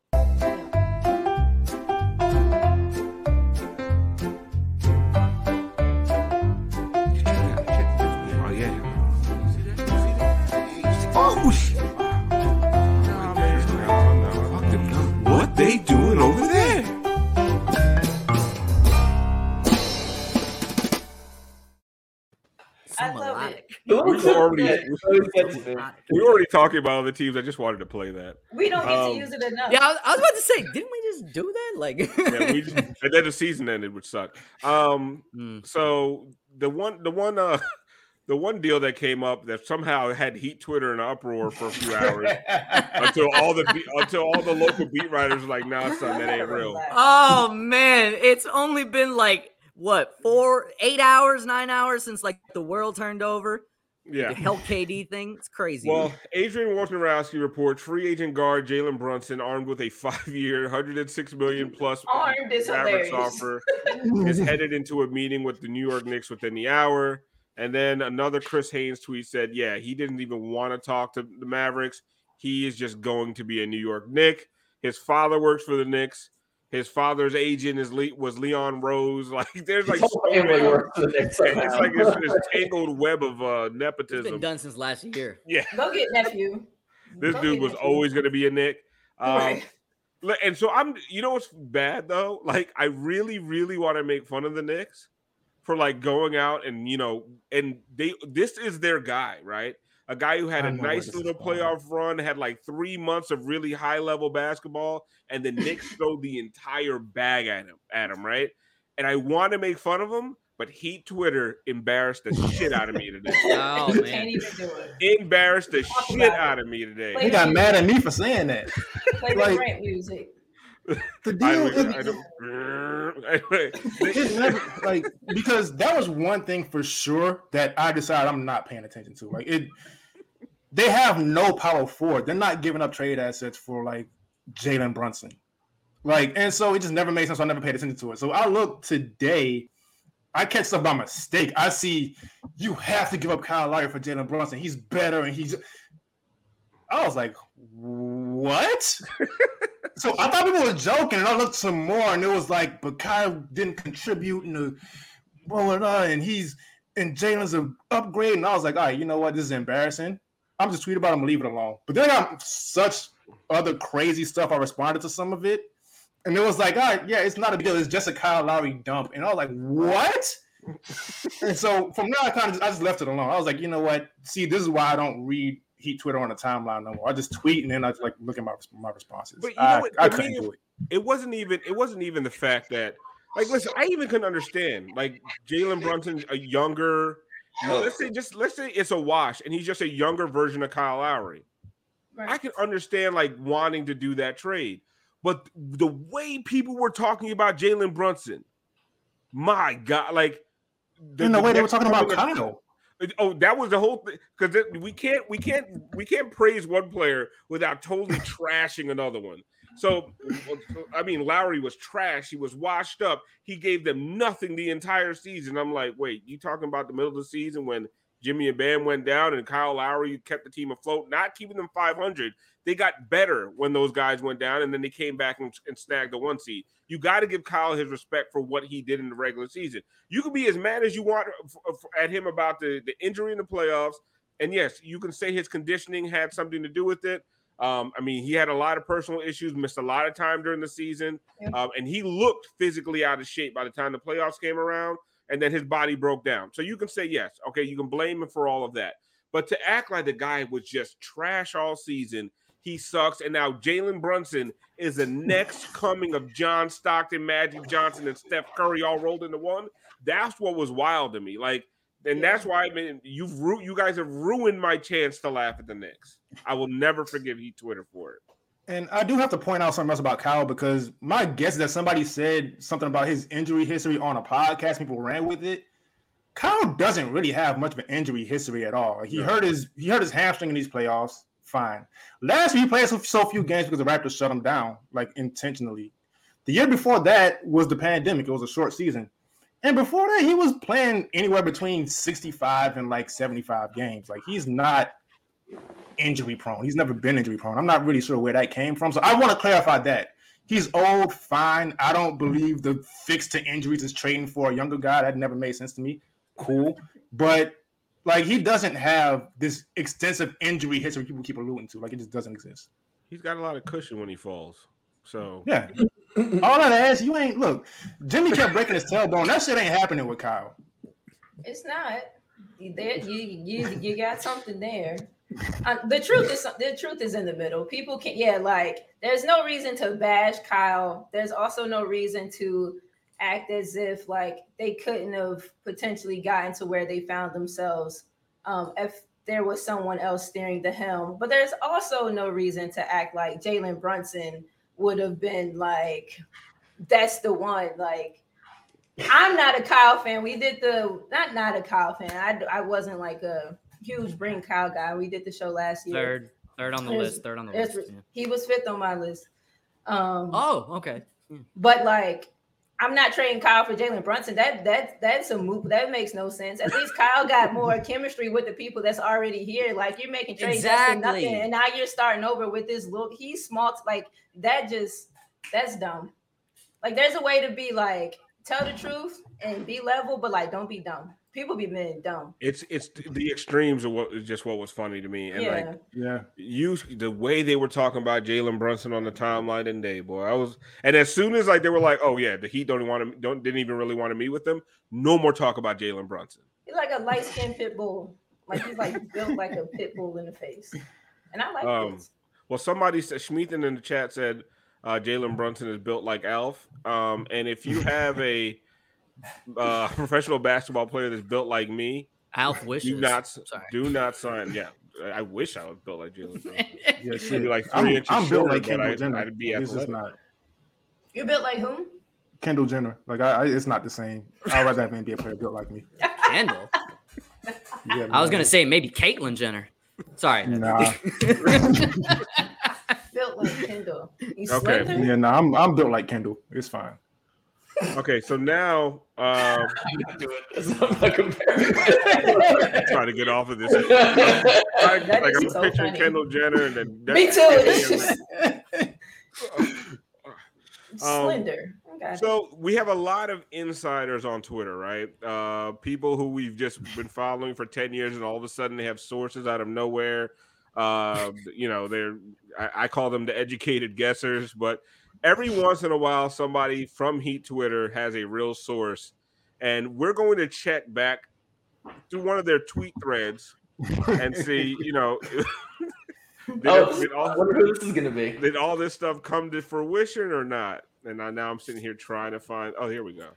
Oh yeah. already good. we were already talking about other teams. I just wanted to play that. We don't get Um, to use it enough. Yeah, I was, I was about to say, didn't we just do that? Like, Yeah, we just, and then the season ended, which sucked. Um, Mm. so the one, the one, uh, the one deal that came up that somehow had Heat Twitter in an uproar for a few hours until all the be- until all the local beat writers were like, "Nah, son, that ain't real." oh man, it's only been like what four, eight hours, nine hours since like the world turned over. Yeah. The Hell K D thing, it's crazy. Well, Adrian Wojnarowski reports free agent guard Jalen Brunson, armed with a five-year, one hundred six million dollars plus Armed is Mavericks hilarious. offer, is headed into a meeting with the New York Knicks within the hour. And then another Chris Haynes tweet said, yeah, he didn't even want to talk to the Mavericks. He is just going to be a New York Knick. His father works for the Knicks. His father's agent is Le- was Leon Rose. Like, there's like, so many, it's like this, this tangled web of uh, it's nepotism. been done since last year. Yeah, Go get nephew. this Go dude get was nephew. always going to be a Knick. Um, Right. li- And so I'm, you know what's bad though? Like, I really, really want to make fun of the Knicks for like going out and, you know, and they, this is their guy, right? A guy who had I a know where nice this little is going. playoff run, had like three months of really high level basketball, and the Knicks throw the entire bag at him, at him, right? And I want to make fun of him, but Heat Twitter embarrassed the shit out of me today. Oh You man, can't even do it. Embarrassed the Talk shit about it. out of me today. He got mad at me for saying that. Play the Like- rant music. The I deal, don't, it- I don't, anyway, it never, like because that was one thing for sure that I decided I'm not paying attention to. Like it, they have no power forward. They're not giving up trade assets for like Jalen Brunson. Like, and so it just never made sense. So I never paid attention to it. So I look today, I catch stuff by mistake. I see you have to give up Kyle Lowry for Jalen Brunson. He's better, and he's. I was like, what? So I thought people were joking, and I looked some more, and it was like, but Kyle didn't contribute, and the blah, blah, blah, and he's and Jalen's an upgrade, and I was like, all right, you know what? This is embarrassing. I'm just tweet about him and leave it alone. But then I got such other crazy stuff. I responded to some of it, and it was like, all right, yeah, it's not a big deal. It's just a Kyle Lowry dump, and I was like, what? And so from there, I kind of just, I just left it alone. I was like, you know what? See, this is why I don't read Heat Twitter on the timeline no more. I just tweet and then I like look at my my responses. But you know I, what? I To couldn't me, do it. It wasn't even. It wasn't even the fact that, like, listen, I even couldn't understand. Like, Jalen Brunson's a younger. Let's say just let's say it's a wash, and he's just a younger version of Kyle Lowry. Right. I can understand like wanting to do that trade, but the way people were talking about Jalen Brunson, my God, like The, in the, the way they were talking about coming- Kyle. Oh, that was the whole thing. Because we can't, we can't, we can't praise one player without totally trashing another one. So, I mean, Lowry was trash. He was washed up. He gave them nothing the entire season. I'm like, wait, you talking about the middle of the season when Jimmy and Bam went down and Kyle Lowry kept the team afloat, not keeping them five hundred. They got better when those guys went down, and then they came back and, and snagged the one seed. You got to give Kyle his respect for what he did in the regular season. You can be as mad as you want at him about the, the injury in the playoffs, and yes, you can say his conditioning had something to do with it. Um, I mean, he had a lot of personal issues, missed a lot of time during the season, Yep. um, and he looked physically out of shape by the time the playoffs came around, and then his body broke down. So you can say yes, okay, you can blame him for all of that. But to act like the guy was just trash all season, he sucks, and now Jalen Brunson is the next coming of John Stockton, Magic Johnson, and Steph Curry all rolled into one. That's what was wild to me. Like, and that's why I mean, you've ru- you guys have ruined my chance to laugh at the Knicks. I will never forgive Heat Twitter for it. And I do have to point out something else about Kyle because my guess is that somebody said something about his injury history on a podcast. People ran with it. Kyle doesn't really have much of an injury history at all. He No. hurt his he hurt his hamstring in these playoffs. Fine. Last year he played so, so few games because the Raptors shut him down, like intentionally. The year before that was the pandemic. It was a short season. And before that, he was playing anywhere between sixty-five and like seventy-five games. Like he's not injury prone. He's never been injury prone. I'm not really sure where that came from. So I want to clarify that. He's old, fine. I don't believe the fix to injuries is trading for a younger guy. That never made sense to me. Cool. But like he doesn't have this extensive injury history people keep alluding to. Like it just doesn't exist. He's got a lot of cushion when he falls. So Yeah. All that ass, you ain't look. Jimmy kept breaking his tailbone. That shit ain't happening with Kyle. It's not. There, you you you got something there. Uh, the truth is the truth is in the middle. People can yeah, like there's no reason to bash Kyle. There's also no reason to act as if like they couldn't have potentially gotten to where they found themselves um, if there was someone else steering the helm. But there's also no reason to act like Jalen Brunson would have been like that's the one. Like I'm not a Kyle fan. We did the not not a Kyle fan. I I wasn't like a huge bring Kyle guy. We did the show last year. Third, third on the There's- list. Third on the there's- list. yeah. He was fifth on my list. Um, Oh, okay. but like, I'm not trading Kyle for Jalen Brunson. That that that's a move. That makes no sense. At least Kyle got more chemistry with the people that's already here. Like you're making trades that's for Exactly. nothing, and now you're starting over with this look. He's small. Like that just that's dumb. Like there's a way to be like tell the truth and be level, but like don't be dumb. People be being dumb. It's it's the extremes of what is just what was funny to me, and Yeah. like Yeah. you, the way they were talking about Jalen Brunson on the timeline today, boy, I was, and as soon as like they were like, oh yeah, the Heat don't want to, don't didn't even really want to meet with them. No more talk about Jalen Brunson. He's like a light skinned pit bull. Like he's like built like a pit bull in the face. And I like Um, this. Well, somebody said Schmeathan in the chat said uh, Jalen Brunson is built like Alf, um, and if you have a uh, professional basketball player that's built like me, Alf wishes. do not Sorry. do not sign. Yeah, I wish I was built like Jalen Brunson. Yeah, I'd shit. be like three I'm, inches I'm built shorter, like but Kendall I'd, Jenner. I'd be It's just athletic. not You're built like whom? Kendall Jenner. Like I, I it's not the same. I'd rather have an N B A player built like me. Kendall. Yeah, I was man. gonna say maybe Caitlyn Jenner. Sorry. Nah. Built like Kendall. You Okay. slender? Yeah, nah, I'm I'm built like Kendall. It's fine. Okay, so now um, I'm not doing this. I'm not comparing. trying to get off of this. Like, That like is I'm so picturing funny. Kendall Jenner, and then Me too. It's just Um, slender. Okay. So we have a lot of insiders on Twitter, right? Uh, people who we've just been following for ten years, and all of a sudden they have sources out of nowhere. Uh, you know, they're I, I call them the educated guessers, but every once in a while, somebody from Heat Twitter has a real source, and we're going to check back through one of their tweet threads and see, you know, did, Oh, did I all, wonder who this is gonna be. did all this stuff come to fruition or not? And I, now I'm sitting here trying to find. Oh, here we go.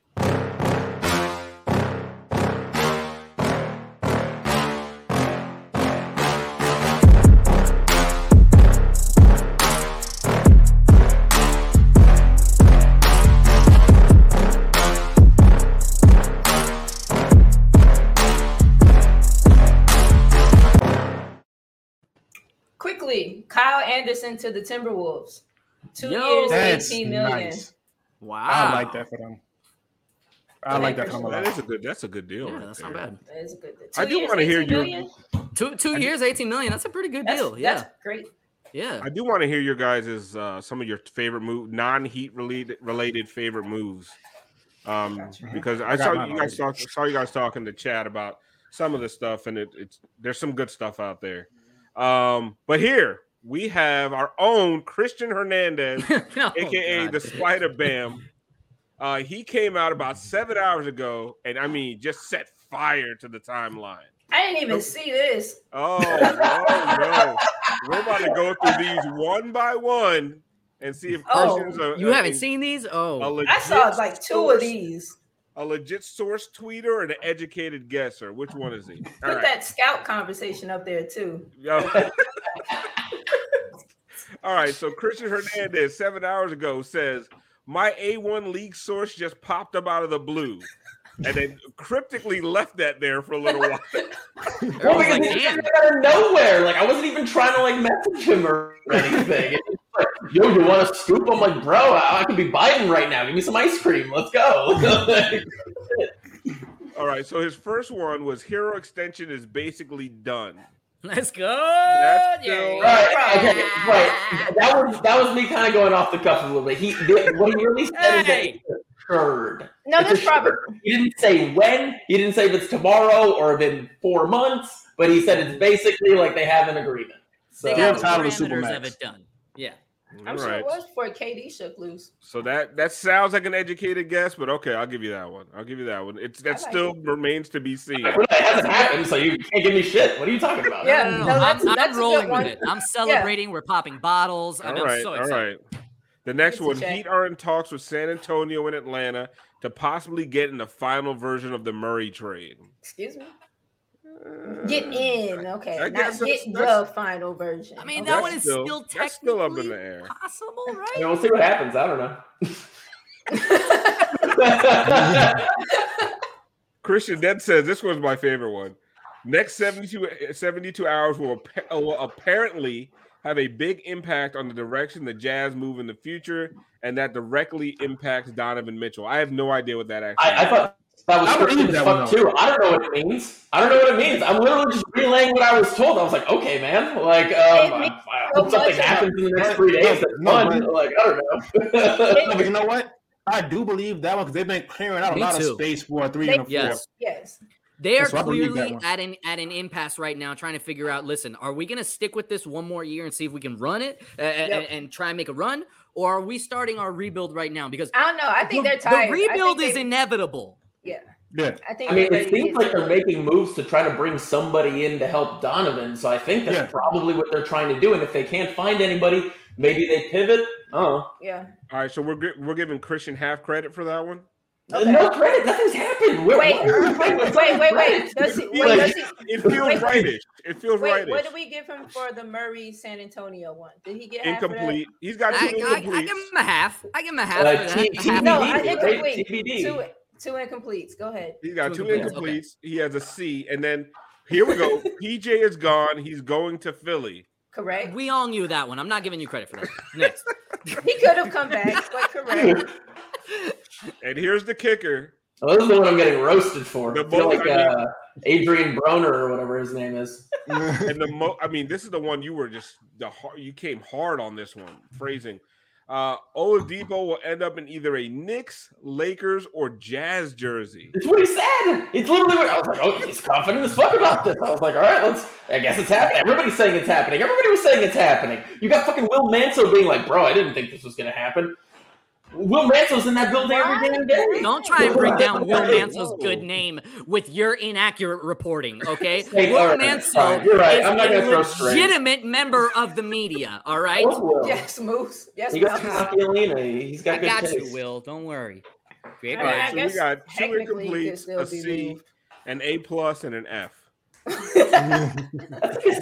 Quickly, Kyle Anderson to the Timberwolves. Two Yo, years, That's eighteen million. nice. Wow. I like that for them. I like that for them a That lot. is a good. That's a good deal. Yeah, right that's there. not bad. That is a good. I two do years, wanna hear eighteen your- million? Two two years, eighteen million. That's a pretty good That's, deal. Yeah. that's great. Yeah. I do want to hear your guys' uh, some of your favorite move, non-Heat related related favorite moves. Um, Gotcha. because I I got saw mine you guys already. talk, saw you guys talking to chat about some of the stuff, and it, it's there's some good stuff out there. Um, but here we have our own Christian Hernandez, Oh, aka God. the Spider Bam. Uh, he came out about seven hours ago, and I mean, just set fire to the timeline. I didn't even see this. Oh no, no! We're about to go through these one by one and see if Oh, Christian's a, You a- haven't a- seen these? a Oh. legit I saw like two source, of these. a legit source tweeter and an educated guesser. Which one is he? All Put right. that scout conversation up there too. Yo. All right. So Christian Hernandez seven hours ago says my A one league source just popped up out of the blue, and then cryptically left that there for a little while. Well, was because like, he damn. came out of nowhere. Like I wasn't even trying to like message him or anything. It's just like, yo, you want to scoop? I'm like, bro, I, I could be Biden right now. Give me some ice cream. Let's go. All right. So his first one was Hero Extension is basically done. Let's go. That's Yeah. still- Right, okay, right. That was that was me kind of going off the cuff a little bit. He the, what he really said is that Hey. it's assured. No, It's that's probably assured. He didn't say when. He didn't say if it's tomorrow or if in four months. But he said it's basically like they have an agreement. So They Yeah, got the Tyler parameters Supermax. of it done. Yeah. I'm All sure right. it was before K D shook loose. So that that sounds like an educated guess, but okay, I'll give you that one. I'll give you that one. It's that I like still it. remains to be seen. It hasn't happened, so you can't give me shit. What are you talking about? Yeah, No, no, no, no, I'm, that's- I'm that's a good rolling with one. it. I'm celebrating. We're popping bottles. I All mean, right, I'm so all excited. right. The next It's a one, check. Heat are in talks with San Antonio and Atlanta to possibly get in the final version of the Murray trade. Excuse me. Get in, okay. I Not guess get that's- the that's- final version. I mean, okay? that That's one is still- still that's technically still up in the air. possible, I mean, right? we'll see what happens. I don't know. Christian Dead says this was my favorite one. Next seventy-two, seventy-two hours will, appa- will apparently have a big impact on the direction the Jazz move in the future, and that directly impacts Donovan Mitchell. I have no idea what that actually I, I is. thought that was I Christian believe as that fuck one, too. I don't know what it means. I don't know what it means. I'm literally just relaying what I was told. I was like, okay, man. Like, um, It means I, I so hope something much. happens in the next But- three days. no, That's no, fun. but- Like, I don't know. No, but you know what? I do believe that one because they've been clearing out a Me lot too. of space for a three They- and a four. Yes. Yes. They are So I believe that clearly one. at an at an impasse right now, trying to figure out. Listen, are we going to stick with this one more year and see if we can run it uh, and, Yep. and try and make a run, or are we starting our rebuild right now? Because I don't know. I think the, they're tired. the rebuild I think is they- inevitable. Yeah. Yeah. I think I mean, they're it ready to seems get like to they're it. making moves to try to bring somebody in to help Donovan. So I think that's Yeah. probably what they're trying to do. And if they can't find anybody, maybe they pivot. Oh, Yeah. All right, so we're gi- we're giving Christian half credit for that one. Okay. no credit. Nothing's happened. Where, Wait, why are you fighting with wait, wait, credit? wait. Does he, It wait, feels- does he, It feels Wait. rightish. It feels wait, rightish. what did we give him for the Murray San Antonio one? Did he get half of that? Incomplete. He's got I, two I, I give incompletes. him a half. I give him a half. Uh, for that. T- A half. No, T B D, I, right? incomplete. T B D. Two, two incompletes. Go ahead. He's got Two two incompletes, incompletes. He has a C, and then here we go. P J is gone. He's going to Philly. Correct. We all knew that one. I'm not giving you credit for that. Next. He could have come back, but correct. And here's the kicker. Oh, this is the one I'm getting roasted for. The I feel most- like I mean- uh, Adrian Broner or whatever his name is. And the mo I mean, this is the one you were just the hard, you came hard on this one. Phrasing. Uh Oladipo will end up in either a Knicks, Lakers, or Jazz jersey. It's what he said. It's literally what I was like, oh, he's confident as fuck about this. I was like, all right, let's, I guess it's happening. Everybody's saying it's happening. Everybody was saying it's happening. You got fucking Will Manso being like, bro, I didn't think this was going to happen. Will Manso's in that building every damn day. Don't try and bring down Will Manso's good name with your inaccurate reporting, okay? Hey, Will all right, Manso all right, you're right. is I'm not a gonna throw straight. legitimate member of the media, all right? What's Will? Yes, Moose. Yes, He got Moose. Machialina. He's got I good got taste. you, Will. Don't worry. Great All All right, right, I so we guess got two technically he could incompletes, still a be C, moved. an A plus, and an F. That's like a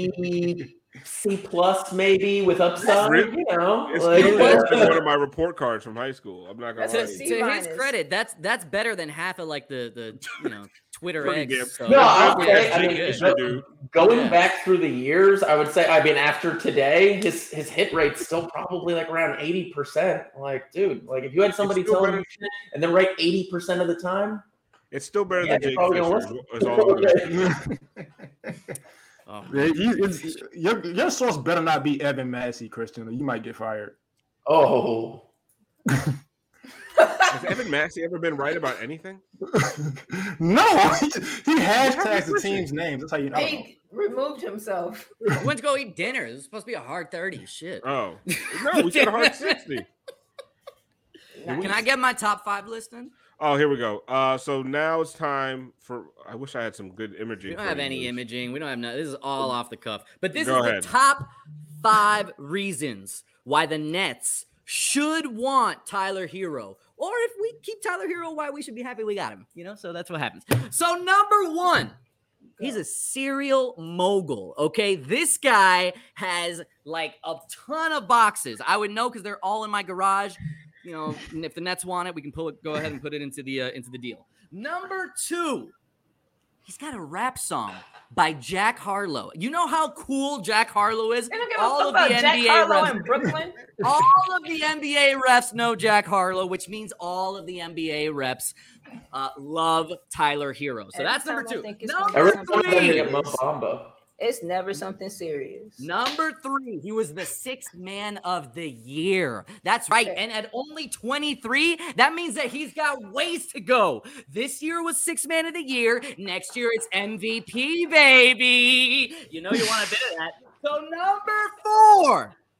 C, C plus maybe with upside. Really? You know, It's like, still worse than one of my report cards from high school. I'm not gonna That's lie. a to you. C To his minus. credit, that's that's better than half of like the the you know Twitter Pretty damn- eggs. So No, I'll that's say, I pretty mean, good. Sure, dude. going Yeah. back through the years, I would say, I mean, after today, his his hit rate's still probably like around eighty percent. Like, dude, like if you had somebody still telling better- you shit and then right eighty percent of the time, It's still better yeah, than you're Jake probably gonna Fisher. listen. Is all I'm gonna say. Oh. Yeah, you- it's- your, your source better not be Evan Massey, Christian, or you might get fired. Oh, Has Evan Massey ever been right about anything? No, he, he hashtags the team's names. That's how you know. He removed himself. I went to go eat dinner. This is supposed to be a hard thirty. Shit. Oh no, we said one hundred sixty. Can I get my top five list then? Oh, here we go. Uh, so now it's time for. I wish I had some good imaging. We don't for have you, any Luis. imaging. We don't have no. This is all off the cuff. But this Go is ahead. the top five reasons why the Nets should want Tyler Hero, or if we keep Tyler Hero, why we should be happy we got him. You know, so that's what happens. So number one, he's a serial mogul. Okay, this guy has like a ton of boxes. I would know because they're all in my garage. You know, and if the Nets want it, we can pull it. Go ahead and put it into the uh, into the deal. Number two, he's got a rap song by Jack Harlow. You know how cool Jack Harlow is? They don't give a All fuck of about the Jack N B A Harlow refs, in Brooklyn. all of the N B A refs know Jack Harlow, which means all of the N B A refs uh, love Tyler Hero. So Every that's number time I two. think it's Number gonna be everyone's something going to three. get Mo Bamba. It's never something serious. Number three, he was the sixth man of the year. That's right. Okay. And at only twenty-three, that means that he's got ways to go. This year was sixth man of the year. Next year, it's M V P, baby. You know you want a bit of that. So number four, he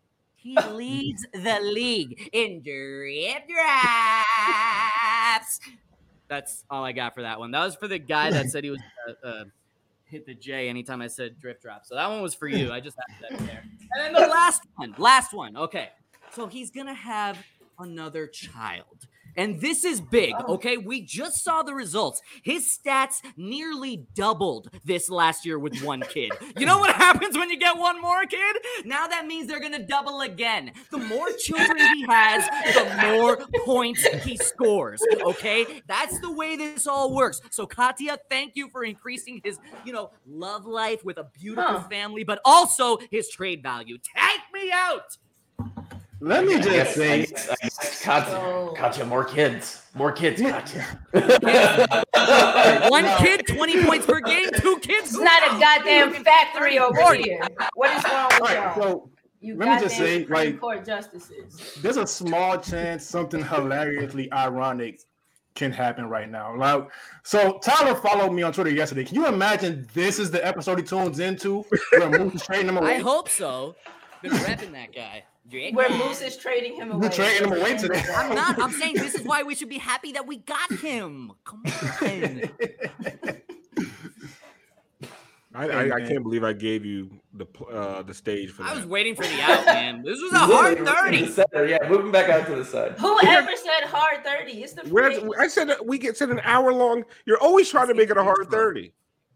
He leads the league in drip drops. That's all I got for that one. That was for the guy that said he was uh, uh, hit the J anytime I said drip drop. So that one was for you. I just had that there. And then the last one, last one. Okay. So he's going to have another child. And this is big, okay? We just saw the results. His stats nearly doubled this last year with one kid. You know what happens when you get one more kid? Now that means they're going to double again. The more children he has, the more points he scores, okay? That's the way this all works. So, Katya, thank you for increasing his, you know, love life with a beautiful Huh. family, but also his trade value. Take me out! Let me I just guess, say, I guess, I guess Katya, So- Katya, more kids, more kids, Katya. One kid, twenty points per game, two kids. It's not a goddamn factory over forty. here. What is wrong all with right, y'all? so You let me just goddamn say, Supreme like- Court justices. there's a small chance something hilariously ironic can happen right now. Like, so Tyler followed me on Twitter yesterday. Can you imagine this is the episode he tunes into where Moose is trading him away? I hope so. Been repping that guy. Where Moose is trading him away. We're trading him away today. I'm not. I'm saying this is why we should be happy that we got him. Come on. I, I, I can't believe I gave you the uh, the stage for that. I was waiting for the out, man. This was a hard thirty. Center, yeah, moving back out to the side. Whoever said hard thirty? It's the Where's, free. I said that we get said an hour long. You're always trying to make it a hard thirty.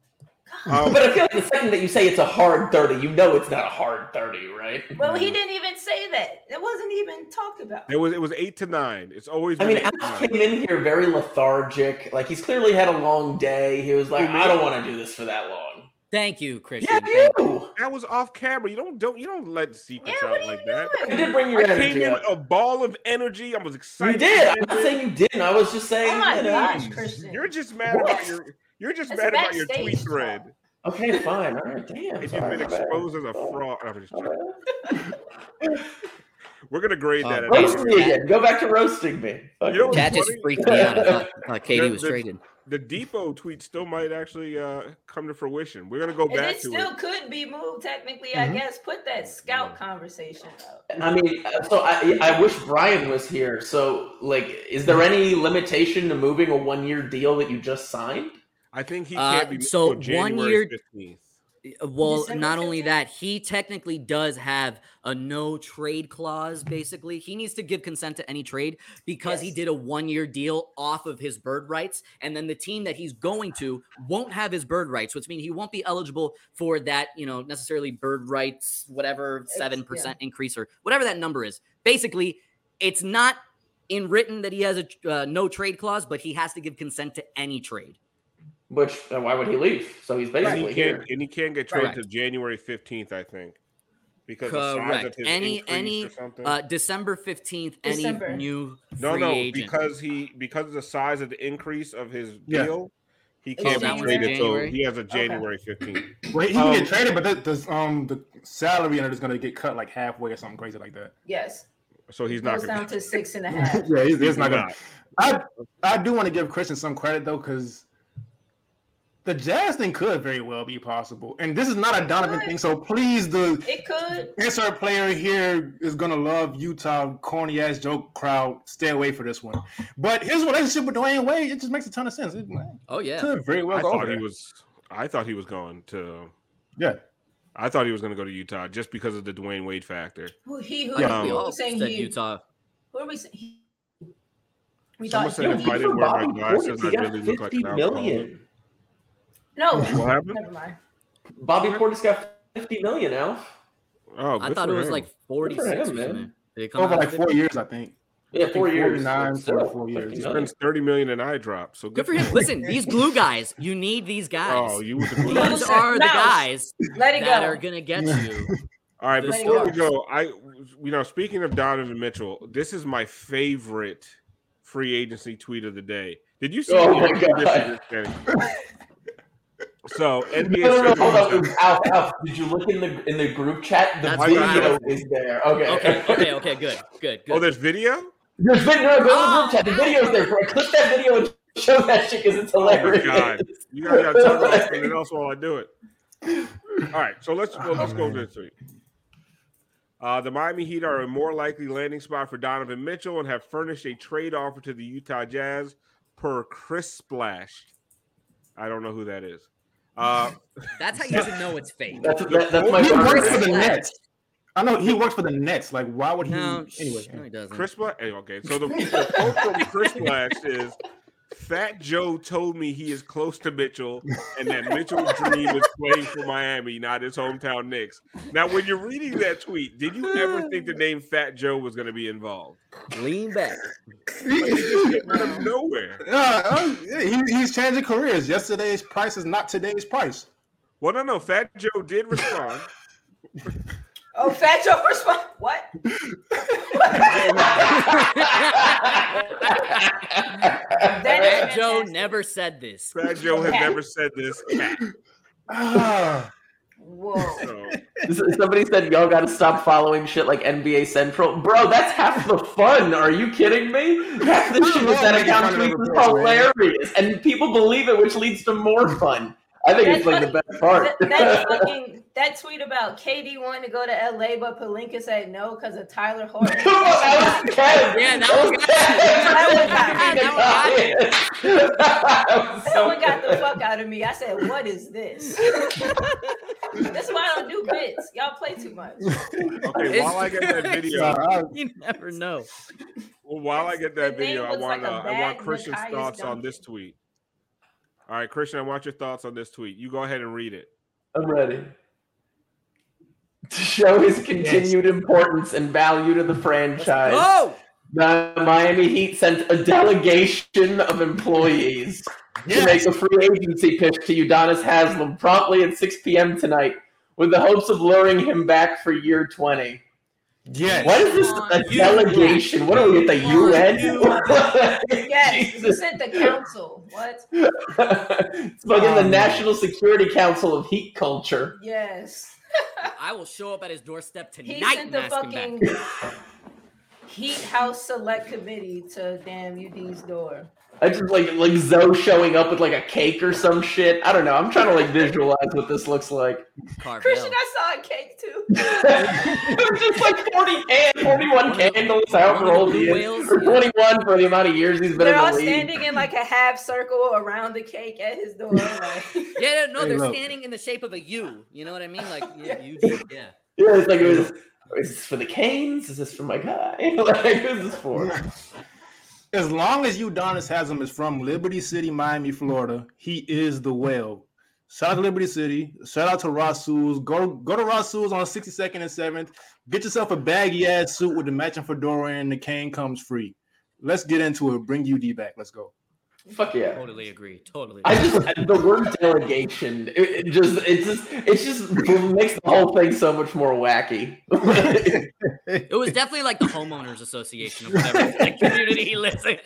Um, But I feel like the second that you say it's a hard thirty, you know it's not a hard thirty, right? Well, he didn't even say that. It wasn't even talked about. it was it was eight to nine. It's always. I been mean, eight to Alex nine. came in here very lethargic. Like, he's clearly had a long day. He was like, Who, me? I don't want to do this for that long. Thank you, Christian. Yeah, Thank you. you. That was off camera. You don't don't you don't let secrets Yeah, out what are like you that. You doing? did bring your I came energy in up. a ball of energy. I was excited. You did. I'm to not end saying it. you didn't. I was just saying. Oh my you know, gosh, Christian. You're just mad What? about your. You're just That's mad about your backstage tweet talk. thread. Okay, fine. All right, damn. And you've sorry, been my bad. exposed as a fraud. I'm just All joking. right. We're gonna grade that. Uh, at Roast eight. me again. Go back to roasting me. You know what's That just funny? freaked me out. I thought, I thought Katie The- was the- traded. The Depot tweet still might actually uh, come to fruition. We're gonna go And back it to still it. could be moved technically, I guess. Put that scout conversation up. I mean, uh, so I, I wish Brian was here. So, like, is there any limitation to moving a one-year deal that you just signed? I think he Uh, can't be so until one January year- fifteenth. Well, December not only fifteenth? that, he technically does have a no trade clause, basically. He needs to give consent to any trade because he Yes. did a one year deal off of his bird rights. And then the team that he's going to won't have his bird rights, which means he won't be eligible for that, you know, necessarily bird rights, whatever, seven percent increase or whatever that number is. Basically, it's not in written that he has a uh, no trade clause, but he has to give consent to any trade. Which, uh, why would he leave? So he's And basically he here. can't and he can't get traded Correct. to January fifteenth, I think. Because the size of Correct. his Any increase any or something. uh December fifteenth, any December. new no, free no, agent. because he because of the size of the increase of his Yeah. deal, he Oh, can't that be one's traded till January? he has a January fifteenth. Well, he can Um, get traded, but the, the um the salary in it is going to get cut like halfway or something crazy like that. Yes. So he's not Goes gonna down to six and a half. Yeah, he's, he's not He's going. to I I do want to give Christian some credit though, because the Jazz thing could very well be possible, and this is not a Donovan Could. thing. So please, the It could. insert player here is gonna love Utah corny ass joke crowd. Stay away for this one. But his relationship with Dwayne Wade, it just makes a ton of sense. It Oh yeah. could very well I go thought over he there. was I thought he was going to Yeah. I thought he was gonna go to Utah just because of the Dwayne Wade factor. Who he who, Yeah. we who all was saying said he, Utah. Who are we saying? He, we Someone thought said Yo, if he I didn't for wear my Bobby glasses, Portis, he I'd got really look like fifty an alcoholic. million. no. What happened? Never mind. Bobby Portis got fifty million, Alf. Oh, I good thought it for was him. like forty-six Good for or him, man. something. Did it come Over out like at four fifty? years, I think. Yeah, four think years. forty-nine, Still, forty-four years. fifty He million. spends thirty million in eye drops. So Good for him. Listen, these glue guys, you need these guys. Oh, you with the glue. Mouse. These are the Mouse. guys Let it that go. are gonna get you. All right, This before we works. go, I you know, speaking of Donovan Mitchell, this is my favorite free agency tweet of the day. Did you see Oh the my N B A God. this So N B A No, no, no, hold Citizen- on. Alf, Alf, did you look in the in the group chat? The That's video right. is there. Okay. Okay, okay, okay, good, good, Oh, good. there's video? There's video. Go to the group chat. The video's there. Bro. Click that video and show that shit because it's Oh my hilarious. god. You guys gotta talk about something else while I do it. All right, so let's well, let's go to this tweet. Uh, the Miami Heat are a more likely landing spot for Donovan Mitchell and have furnished a trade offer to the Utah Jazz per Chris Splash. I don't know who that is. Uh, That's how you even know it's fake. That's, that, that's my He works for first. the Nets. I know he works for the Nets. Like, why would he? No, anyway, no, he doesn't. Chris Splash. Okay, so the, the quote from Chris Splash is, Fat Joe told me he is close to Mitchell and that Mitchell's dream is playing for Miami, not his hometown Knicks. Now, when you're reading that tweet, did you ever think the name Fat Joe was going to be involved? Lean back. Like, he just came out of nowhere. Uh, uh, he, he's changing careers. Yesterday's price is not today's price. Well, no, no. Fat Joe did respond. Oh, Fat Joe respond. What? Fat Joe never said this. Fat Joe has never said this. Cat. Ah. Whoa. So, Somebody said y'all got to stop following shit like N B A Central. Bro, that's half the fun. Are you kidding me? Half the shit with that account tweets is hilarious. And people believe it, which leads to more fun. I think it's like the best part. That, that fucking that tweet about K D wanting to go to L A, but Pelinka said no because of Tyler Horton. That was Kev. Yeah, that was That That was so Someone got the good. fuck out of me. I said, "What is this?" That's why I don't do bits. Y'all play too much. okay, while I get that video, Uh, You never know. well, while I get that The name video, I looks want like a uh, I want bad Christian's Matthias thoughts on Duncan. this tweet. All right, Christian, I want your thoughts on this tweet. You go ahead and read it. I'm ready. To show his continued importance and value to the franchise, Oh! the Miami Heat sent a delegation of employees to make a free agency pitch to Udonis Haslem promptly at six p.m. tonight with the hopes of luring him back for year twenty. yes. What is this? A You- delegation? What are we at the U N? Yes, you Jesus. sent the council. What? It's fucking Oh, the man. National Security Council of Heat Culture. Yes. I will show up at his doorstep He tonight sent and the ask him fucking back. Heat House Select Committee to damn U D's door. I just like like Zoe showing up with like a cake or some shit. I don't know. I'm trying to like visualize what this looks like. Carvel. Christian, I saw a cake too. It was just like forty can, forty-one One of the- candles, however one of the old he blue is, whales, or yeah. twenty-one for the amount of years he's been They're in all the league. standing in like a half circle around the cake at his door. Like, Yeah, no, Hey, they're look. standing in the shape of a U. You know what I mean? Like, Yeah. yeah, you do, yeah. Yeah, it's like it was. Is this for the Canes? Is this for my guy? Like, who's this for? As long as Udonis Haslem is from Liberty City, Miami, Florida, he is the whale. Shout out to Liberty City. Shout out to Ross Sewell's. Go go to Ross Sewell's on sixty-second and seventh. Get yourself a baggy ass suit with the matching fedora and the cane comes free. Let's get into it. Bring U D back. Let's go. Fuck yeah. Totally agree. Totally. I just the word delegation. It, it just it just it just makes the whole thing so much more wacky. It was definitely like the homeowners association of whatever like, community he lives in.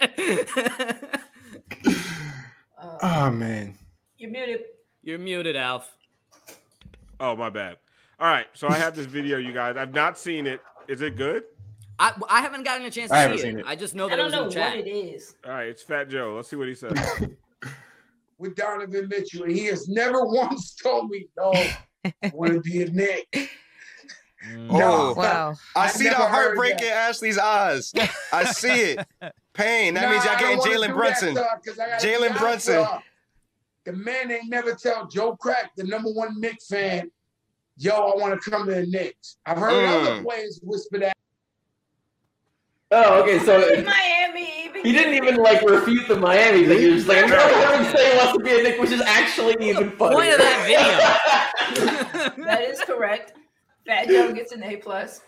uh, Oh man. you're muted. You're muted, Alf. Oh, my bad. All right, so I have this video, you guys. I've not seen it. Is it good? I, I haven't gotten a chance to I see haven't it. seen it. I just know I that it don't was know in what chat. it is. All right, it's Fat Joe. Let's see what he says. With Donovan Mitchell, and he has never once told me, no, I want to be a Knick. Oh, Wow. I I've see the never heard heartbreak that. in Ashley's eyes. I see it. Pain. That Nah, means y'all I getting don't wanna Jalen do Brunson. that, dog, 'cause I gotta Jalen be honest, Brunson. dog. The man ain't never tell Joe Crack, the number one Knicks fan, yo, I want to come to the Knicks. I've heard Mm. other players whisper that. Oh, okay. So Did Miami even he didn't even like refute the Miami thing. He was just like, I'm going to say he wants to be a Knick, which is actually even funnier. Point of that That is correct. Fat Joe gets an A plus.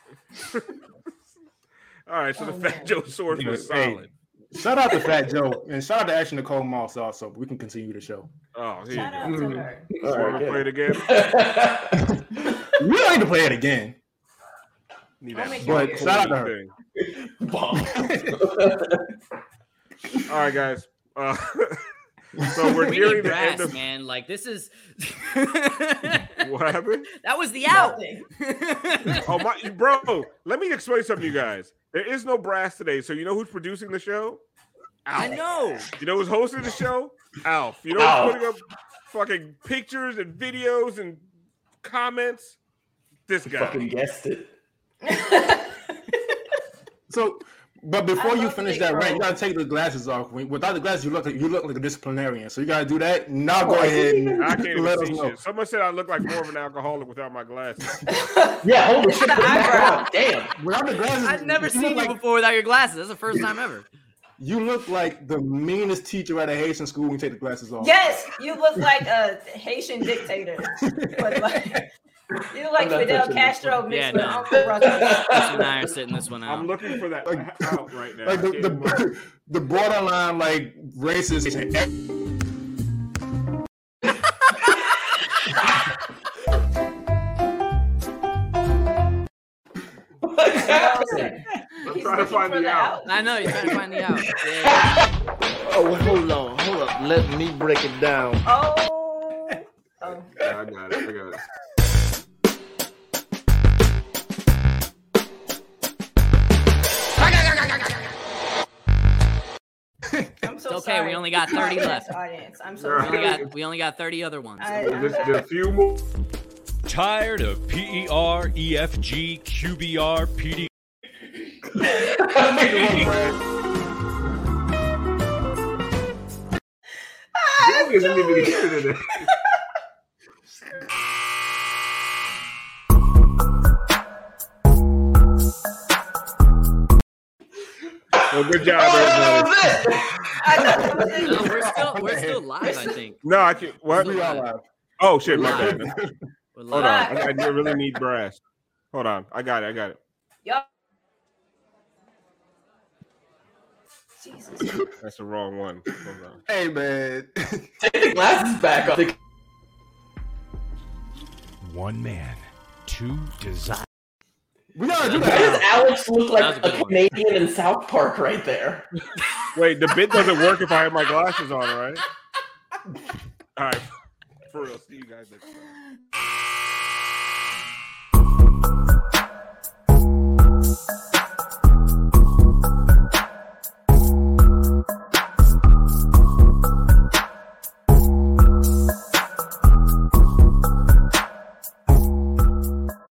All right, so the Oh, Fat man. Joe source was Hey. solid. Shout out to Fat Joe and shout out to Ashley Nicole Moss also. We can continue the show. Oh, here Shout you out go. to her. All Want right, to play it again? We don't need to play it again. Need I'll that make But it shout out to her. thing. yeah. All right, guys. Uh, so we're We nearing need the brass, end of man. Like this is. what happened. That was the out. Nothing. Oh my, bro! Let me explain something to you guys. There is no brass today, so you know who's producing the show? I Alf. know. You know who's hosting the show? Alf. You know Alf. who's putting up fucking pictures and videos and comments? This guy. Fucking guessed it. So, but before I you love finish Nick that rant, Kroll. you gotta take the glasses off. When- Without the glasses, you look like you look like a disciplinarian. So you gotta do that. Now Oh, go I ahead didn't and I can't even let us see know. shit. Someone said I look like more of an alcoholic without my glasses. Yeah, holy shit. The put them back eyebrow. on. Damn. Without the glasses, I've never you seen look you like, before without your glasses. That's the first time ever. You look like the meanest teacher at a Haitian school when you take the glasses off. Yes, you look like a Haitian dictator. But like, you look like I'm not Fidel touching Castro this mixed Yeah, with no. Uncle Ruckus. Chris and I are sitting this one I'm out. looking for that Like- out right now. Like the, I can't remember. the, the borderline like racist. I'm trying to find the out. I know you're trying to find the out. Yeah. Oh, hold on, hold on. Let me break it down. Oh. Oh. Yeah, I got it. I got it. I'm so It's okay, sorry. we only got thirty left. Audience. I'm so You're We only sorry. got we only got thirty other ones. I- Just a few more. Tired of P E R, E F G, Q B R, P D. Joe isn't even here today. Well, good job, everybody. I thought that was it. No, we're still we're still live, I think. No, I can't. What? We are live. Oh shit, my Live. bad. We're Hold on, live. I, I really need brass. Hold on, I got it. I got it. Yup. Jesus. That's the wrong one. Hold on. Hey man, Take the glasses back off. One man, two desires. we gotta do Why does that. Alex look That was like a a good one. Canadian in South Park right there? Wait, the bit doesn't work if I have my glasses on, right? All right. For real. See you guys next time.